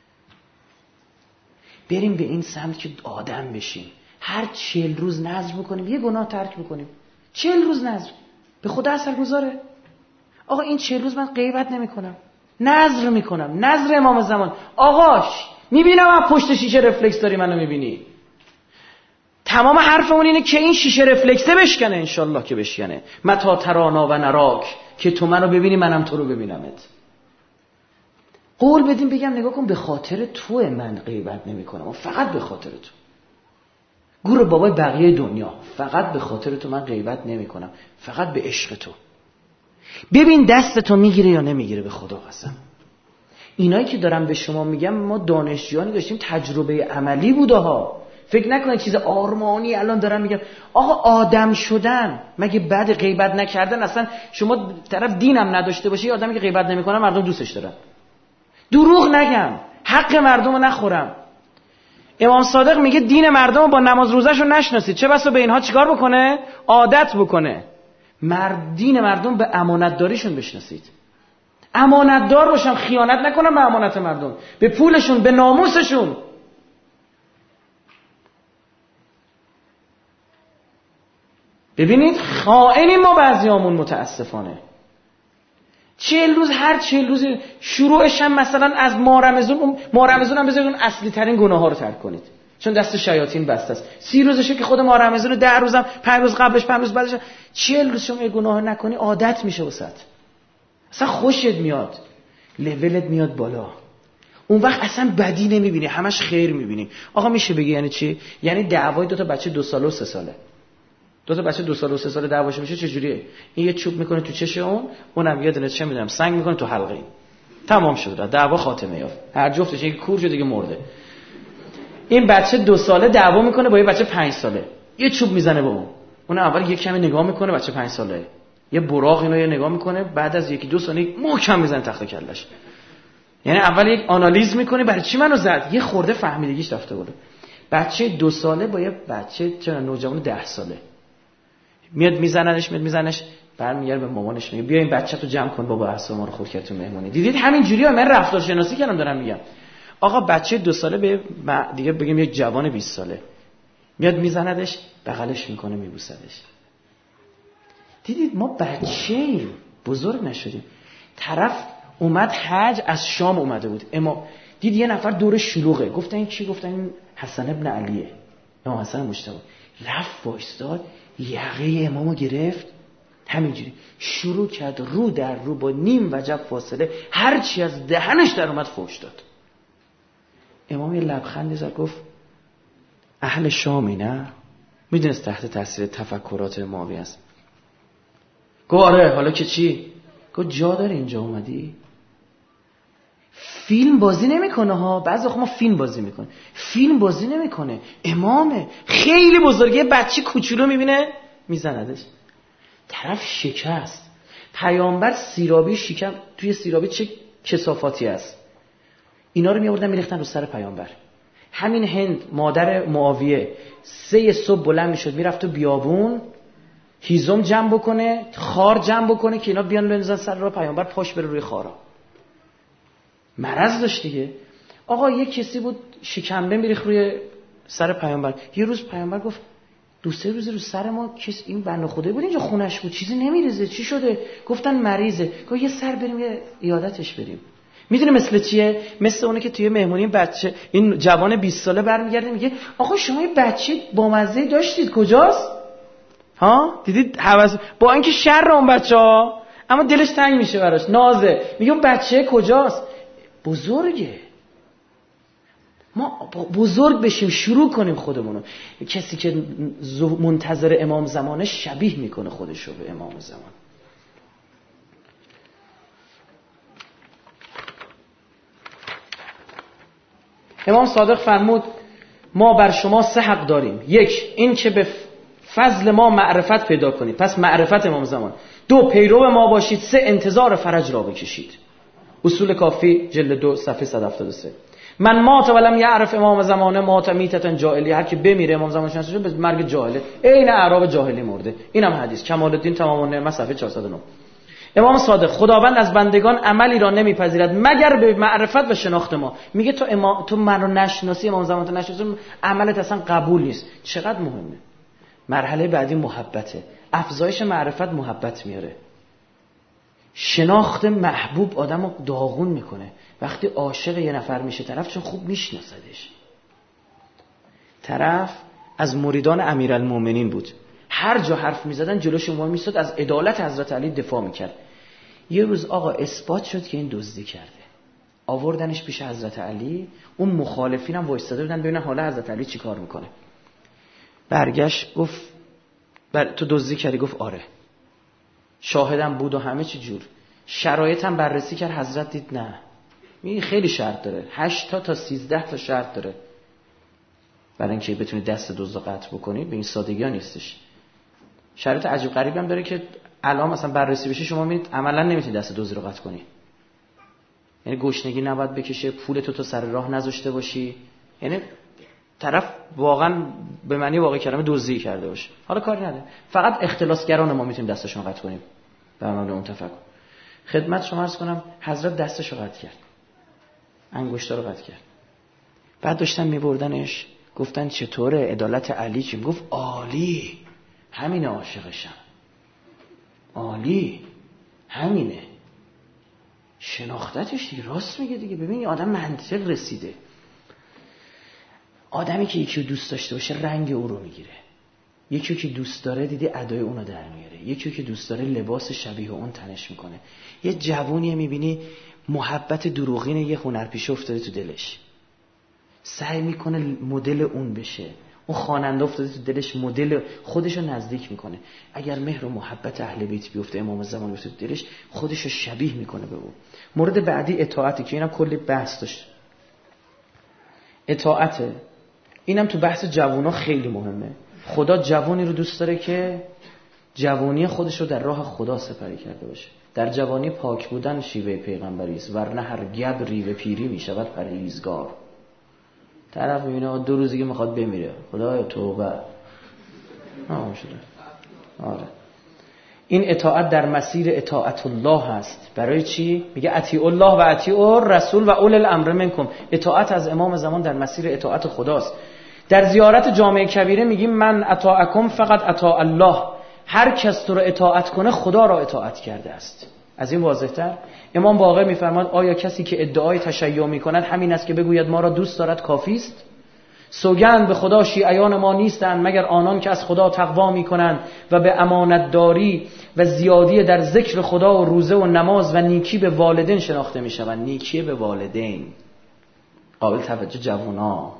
بریم به این سمت که آدم بشیم. هر چهل روز نذر بکنیم یه گناه ترک بکنیم. چهل روز نذر به خدا اثر گذاره. آقا این چهل روز من غیبت نمی کنم، نذر میکنم، نذر امام زمان. آقاش میبینم من پشت شیشه رفلکس داری منو میبینی. تمام حرفمون اینه که این شیشه رفلکسه بشکنه، انشالله که بشکنه. متا ترانا و نراک، که تو منو ببینی منم تو رو ببینمت. قول بدیم بگم نگاه کن به خاطر توه من غیبت نمی کنم، فقط به خاطر تو. گور بابای بقیه دنیا، فقط به خاطر تو من غیبت نمی کنم، فقط به عشق تو. ببین دست تو میگیره یا نمیگیره. به خدا قسم اینایی که دارم به شما میگم ما دانشجویانی داشتیم، تجربه عملی بوده ها. فکر نکنید چیز آرمانی الان دارم میگم. آقا آدم شدن مگه بعد غیبت نکردن؟ اصلا شما طرف دینم نداشته باشه، آدمی که غیبت نمیکنه مردم دوستش دارن. دروغ نگم، حق مردم رو نخورم. امام صادق میگه دین مردم رو با نماز روزش رو نشناسید، چه بسا به اینها چیکار بکنه؟ عادت بکنه. مرد دین مردم به امانتداریشون بشناسید. امانتدار باشم، خیانت نکنم به امانت مردم، به پولشون، به ناموسشون. ببینید خائنیم ما بعضیامون متاسفانه. چهل روز، هر چهل روز شروعش هم مثلا از ماه رمضان، ماه رمضان هم بذارید اون اصلی ترین گناه ها رو ترک کنید چون دست شیاطین بسته است. سی روزشه که خود ماه رمضان، ده روزم، پنج روز قبلش، پنج روز بعدش، چهل روز شما یه گناه نکنی عادت میشه وسط. اصلا خوشت میاد، لولت میاد بالا. اون وقت اصلا بدی نمیبینی، همش خیر میبینی. آقا میشه بگی یعنی چی؟ یعنی دعوای دو تا بچه دو ساله و سه ساله. دو تا بچه دو سال و سه ساله دعواش میشه چجوریه؟ این یه چوب میکنه تو چش اون، اونم یه دونه چه میدونم سنگ میکنه تو حلقه این. تمام شد، دعوا خاتمه یافت. هر جفتش یک کور شده دیگه مرده. این بچه دو ساله دعوا میکنه با یه بچه پنج ساله، یه چوب میزنه به اون. اون اول یک کمی نگاه میکنه، بچه پنج ساله یه براق اینو یه نگاه میکنه، بعد از یکی دو ثانیه محکم میزنه تخت کلش. یعنی اول یک آنالیز میکنه برای چی منو زد، یه خورده فهمیدگیش رفته بالا. بچه دو ساله با یه بچه چه نوجوان ده ساله میاد میزننش، میاد میزننش، برمیگره به مامانش میگه بیا این بچه‌تو جمع کن بابا، اعصاب ما رو خورد کرد تو مهمونی. دیدید همین جوریه. من رفتار شناسی کردم دارم میگم. آقا بچه دو ساله به دیگه بگیم یک جوان بیست ساله میاد میزندش، بغلش میکنه، میبوسدش. دیدید ما بچه‌ایم، بزرگ نشدیم. طرف اومد حج از شام اومده بود، اما دید یه نفر دور شلوغه، گفتن این کی؟ گفتن این حسن ابن علیه، امام حسن مجتبی. رفت وایستاد، یقه امامو گرفت، همینجوری شروع کرد رو در رو با نیم وجب فاصله هرچی از دهنش در اومد فوش داد. امام یه لبخندی زد گفت اهل شامی نه؟ میدونست تحت تاثیر تفکرات امامی است. گفت آره حالا که چی؟ گفت جا داره اینجا اومدی؟ فیلم بازی نمیکنه ها، بعضی وقت ما فیلم بازی میکنه، فیلم بازی نمیکنه، امامه خیلی بزرگه، بچه کوچولو میبینه میزندش. طرف شکست. پیامبر سیرابی شکم، توی سیرابی چه کثافاتی است، اینا رو میآوردن میریختن رو سر پیامبر. همین هند مادر معاویه سه صبح بلند میشد میرفت تو بیابون هیزم جمع بکنه، خار جمع بکنه که اینا بیان بنزن سر راه پیامبر، پاش بره روی خارا. مرض داشت دیگه. آقا یک کسی بود شکمبه میریخت روی سر پیامبر. یه روز پیامبر گفت دو سه روز رو سر ما کس این بنده خدایی بود اینجا خونش بود چیزی نمیریزه، چی شده؟ گفتن مریضه. گفت یه سر بریم یه عیادتش بریم. میدونه مثل چیه؟ مثل اونه که توی مهمونی بچه این جوان بیست ساله برمیگرده میگه آقا شما یه بچه با مزه داشتید کجاست؟ ها؟ دیدید حواس با اینکه شر اون بچه‌ها اما دلش تنگ میشه براش، نازه. میگه اون بچه کجاست؟ بزرگه. ما بزرگ بشیم، شروع کنیم خودمونو. کسی که منتظر امام زمانه شبیه میکنه خودشو به امام زمان. امام صادق فرمود ما بر شما سه حق داریم. یک، این که به فضل ما معرفت پیدا کنید، پس معرفت امام زمان. دو، پیرو ما باشید. سه، انتظار فرج را بکشید. اصول کافی جلد دو صفحه صد و هفتاد و سه. من مات ولم یعرف امام زمانه مات میتة جاهلی. هر کی بمیره امام زمان شناس بشه به مرگ جاهله، عین اعراب جاهلی مرده. اینم حدیث کمال الدین تمام النعمه صفحه چهارصد و نه. امام صادق خداوند از بندگان عملی را نمیپذیرد مگر به معرفت و شناخت ما. میگه تو امام تو منو نشناسی، امام زمان تو نشناسی، عملت اصلا قبول نیست. چقدر مهمه. مرحله بعدی محبته. افزایش معرفت محبت میاره. شناخت محبوب آدمو داغون میکنه. وقتی عاشق یه نفر میشه طرف چون خوب میشناسدش. طرف از مریدان امیرالمومنین بود، هر جا حرف میزدن جلوش اون میستاد، از عدالت حضرت علی دفاع میکرد. یه روز آقا اثبات شد که این دزدی کرده، آوردنش پیش حضرت علی. اون مخالفین هم وایستاده بودن ببینن حالا حضرت علی چی کار میکنه. برگشت گفت بر تو دزدی کردی؟ گفت آره. شاهدم بود و همه چی جور. شرایطم بررسی کرد. حضرت دید نه، این خیلی شرط داره، هشت تا تا سیزده تا شرط داره برای اینکه بتونی دست دزد قطع بکنی. به این سادگی ها نیستش. شرط عجیب غریبی هم داره که الان مثلا بررسی بشه شما میبینید عملا نمیتونی دست دزد رو قطع کنی. یعنی گشنگی نباید بکشه، پول تو تو سر راه نذاشته باشی، یعنی طرف واقعا به معنی واقعی کلمه دزدی کرده باشه. حالا کاری نداره، فقط اختلاسگران ما میتونیم دستشون قطع کنیم به معنی اون تفکر. خدمت شما عرض کنم حضرت دستشو قطع کرد، انگشتا رو قطع کرد. بعد داشتن میبردنش، گفتن چطوره عدالت علی چی؟ گفت عالی، همینه عاشقشم، عالی همینه. شناختتش دیگه، راست میگه دیگه. ببین این آدم منطق رسیده. آدمی که یکی رو دوست داشته باشه رنگ او رو میگیره، یکی رو که دوست داره دیدی ادای اونو در میاره، یکی رو که دوست داره لباس شبیه اون تنش میکنه. یه جوونی میبینی محبت دروغین یه هنرپیشه افتاده تو دلش، سعی میکنه مدل اون بشه. اون خواننده افتاده تو دلش مدل خودشو نزدیک میکنه. اگر مهر و محبت اهل بیت بیفته، امام زمان بیفته تو دلش، خودشو شبیه میکنه به اون. مورد بعدی اطاعتی که اینم کلی بحث داشت. اطاعته اینم تو بحث جوونا خیلی مهمه. خدا جوانی رو دوست داره که جوانی خودش رو در راه خدا سپری کرده باشه. در جوانی پاک بودن شیوه پیغمبری است، ورنه هر گبری به پیری می شود پرهیزگار. طرف میبینه دو روزی که میخواد بمیره، خدایا توبه. آه شده. آره. این اطاعت در مسیر اطاعت الله هست. برای چی؟ میگه اطیعوا الله و اطیعوا الرسول و اولی الامر منکم. اطاعت از امام زمان در مسیر اطاعت خداست. در زیارت جامع کبیره میگیم من اطاعکم فقط اطاع الله. هر کس تو رو اطاعت کنه خدا را اطاعت کرده است. از این واضح‌تر امام باقر میفرماد آیا کسی که ادعای تشیع میکند همین است که بگوید ما را دوست دارد کافی است؟ سوگند به خدا شیعیان ما نیستند مگر آنان که از خدا تقوا میکنند و به امانتداری و زیادی در ذکر خدا و روزه و نماز و نیکی به والدین شناخته میشوند. نیکی به والدین قابل توجه جوونا.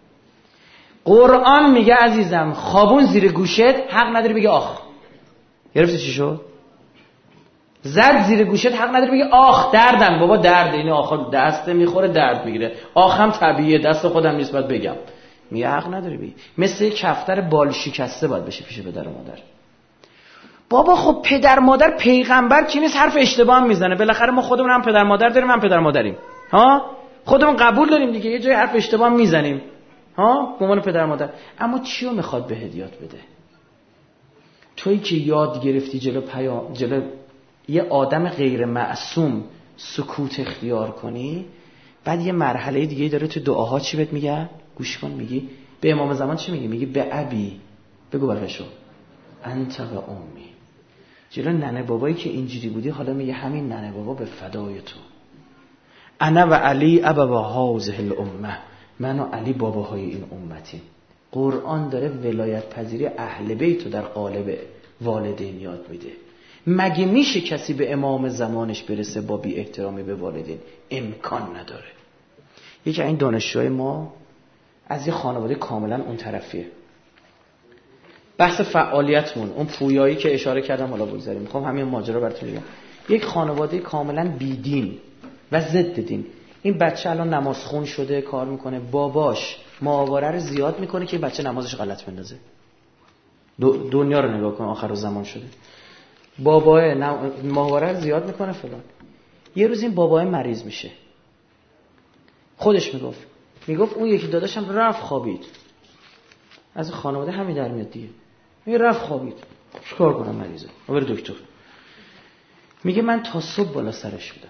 قرآن میگه عزیزم خابون زیر گوشت حق نداری بگی آخ. گرفتی چی شد؟ زد زیر گوشت حق نداری بگی آخ دردم. بابا درد اینه آخر دست میخوره درد میگیره. آخ هم طبیعیه دست خودم نیست باید بگم. میگه حق نداری بگی. مثل یک کفتر بال شکسته باید بشه پیش پدر و مادر. بابا خب پدر مادر پیغمبر کی نیست حرف اشتباه هم میزنه. بالاخره ما خودمون هم پدر مادر داریم هم پدر مادریم. ها خودمون قبول داریم دیگه. یه جای حرف اشتباه میزنیم ها به عنوان پدر مادر. اما چیو میخواد به هدیات بده؟ تویی که یاد گرفتی جلو پیام جلو یه آدم غیر معصوم سکوت اختیار کنی، بعد یه مرحله دیگه داره تو دعاها چی بهت میگه؟ گوش کن. میگی به امام زمان چی میگی؟ میگی به ابی، بگو برشو انت و امی. جلو ننه بابایی که اینجوری بودی حالا میگه همین ننه بابا به فدای تو. انا و علی ابوا هذه الامه، من و علی باباهای این امتی. قرآن داره ولایت پذیری اهل بیت رو در قالب والدین یاد میده. مگه میشه کسی به امام زمانش برسه با بی احترامی به والدین؟ امکان نداره. یکی این دانشجوهای ما از یه خانواده کاملا اون طرفیه. بحث فعالیتمون اون پویایی که اشاره کردم حالا بگذاریم، میخوام همین ماجرا براتون بگم. یک خانواده کاملا بیدین و ضد دین. این بچه الان نمازخون شده کار میکنه، باباش معاوره رو زیاد میکنه که بچه نمازش غلط بندازه. دنیا رو نگاه کن آخر زمان شده. بابای معاوره رو زیاد میکنه فلان. یه روز این بابای مریض میشه. خودش میگفت میگفت اون یکی داداشم رفت خوابید. از خانواده همین در میاد دیگه. میگه رفت خوابید. چیکار کنم مریضه؟ بره دکتر. میگه من تا صبح بالا سرش بودم.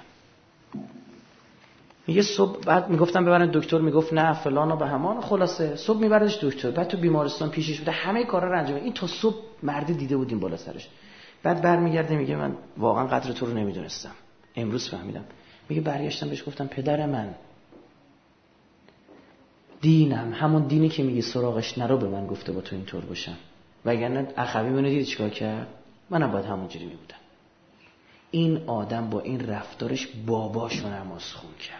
میگه صبح بعد میگفتم ببرن دکتر، میگفت نه فلان و به همان. خلاصه صبح میبردش دکتر، بعد تو بیمارستان پیشش بوده، همه کارا رو انجام. این تا صبح مردی دیده بودیم بالا سرش. بعد برمیگرده میگه من واقعا قدر تو رو نمیدونستم، امروز فهمیدم. میگه برگشتم بهش گفتم پدر من، دینم همون دینی که میگی سراغش نرو به من گفته با تو اینطور باشم، وگرنه اخوی منو دیدی چیکار کرد؟ منم باید همونجوری میبودم. این آدم با این رفتارش باباشو نماز خون کرد.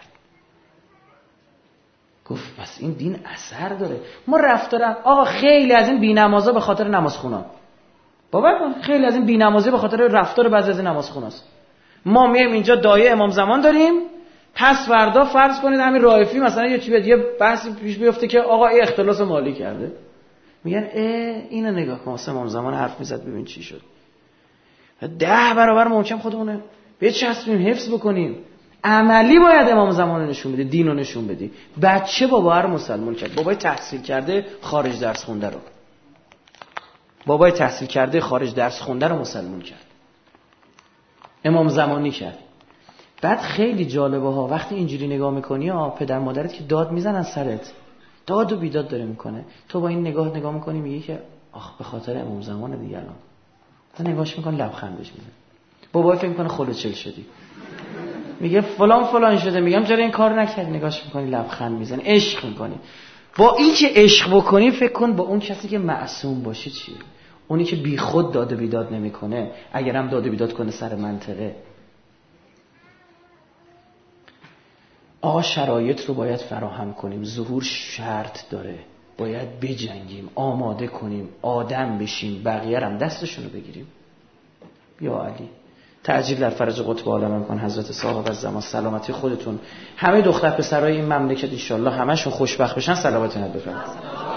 گفت پس این دین اثر داره. ما رفتارم آقا خیلی از این بی‌نمازا به خاطر نمازخونان. باور کن خیلی از این بی‌نمازی به خاطر رفتار بعضی از نمازخوناست. ما میایم اینجا دایه امام زمان داریم، پس فردا فرض کنید همین رائفی مثلا یه چیزی یه بحثی پیش بیفته که آقا این اختلاس مالی کرده، میگن اه اینو نگاه کن واسه امام زمان حرف میزد ببین چی شد. ده برابر محکم خودمونه بچسبیم حفظ بکنیم. عملی باید امام زمان رو نشون بده، دین رو نشون بدی. بچه بابا رو مسلمان کرد، بابای تحصیل کرده خارج درس خونده رو بابای تحصیل کرده خارج درس خونده رو مسلمان کرد، امام زمانی کرد. بعد خیلی جالبه ها وقتی اینجوری نگاه میکنی ها، پدر مادرت که داد میزنن سرت، داد و بیداد داره میکنه، تو با این نگاه نگاه میکنی میگی که آخ به خاطر امام زمان دیگه. الان تا نگاهش میکنه لبخندش میزنه. بابا فکر میکنه خلوچل شدی، میگه فلان فلان شده، میگم چرا این کار نکردی؟ نگاهش میکنی لبخند میزنه، عشق میکنی. با این که عشق بکنی فکر کن با اون کسی که معصوم باشه چیه؟ اونی که بی خود داد و بیداد نمیکنه، اگرم داد و بیداد کنه سر منطقه. آقا شرایط رو باید فراهم کنیم، ظهور شرط داره، باید بجنگیم، آماده کنیم، آدم بشیم، بقیه هم دستشون رو بگیریم. یا علی تعجیل در فرج قطب عالم کن حضرت صاحب الزمان، سلامتی خودتون، همه دختر پسرای این مملکت ان شاء الله همشون خوشبخت بشن. صلوات نبی بفرمایید.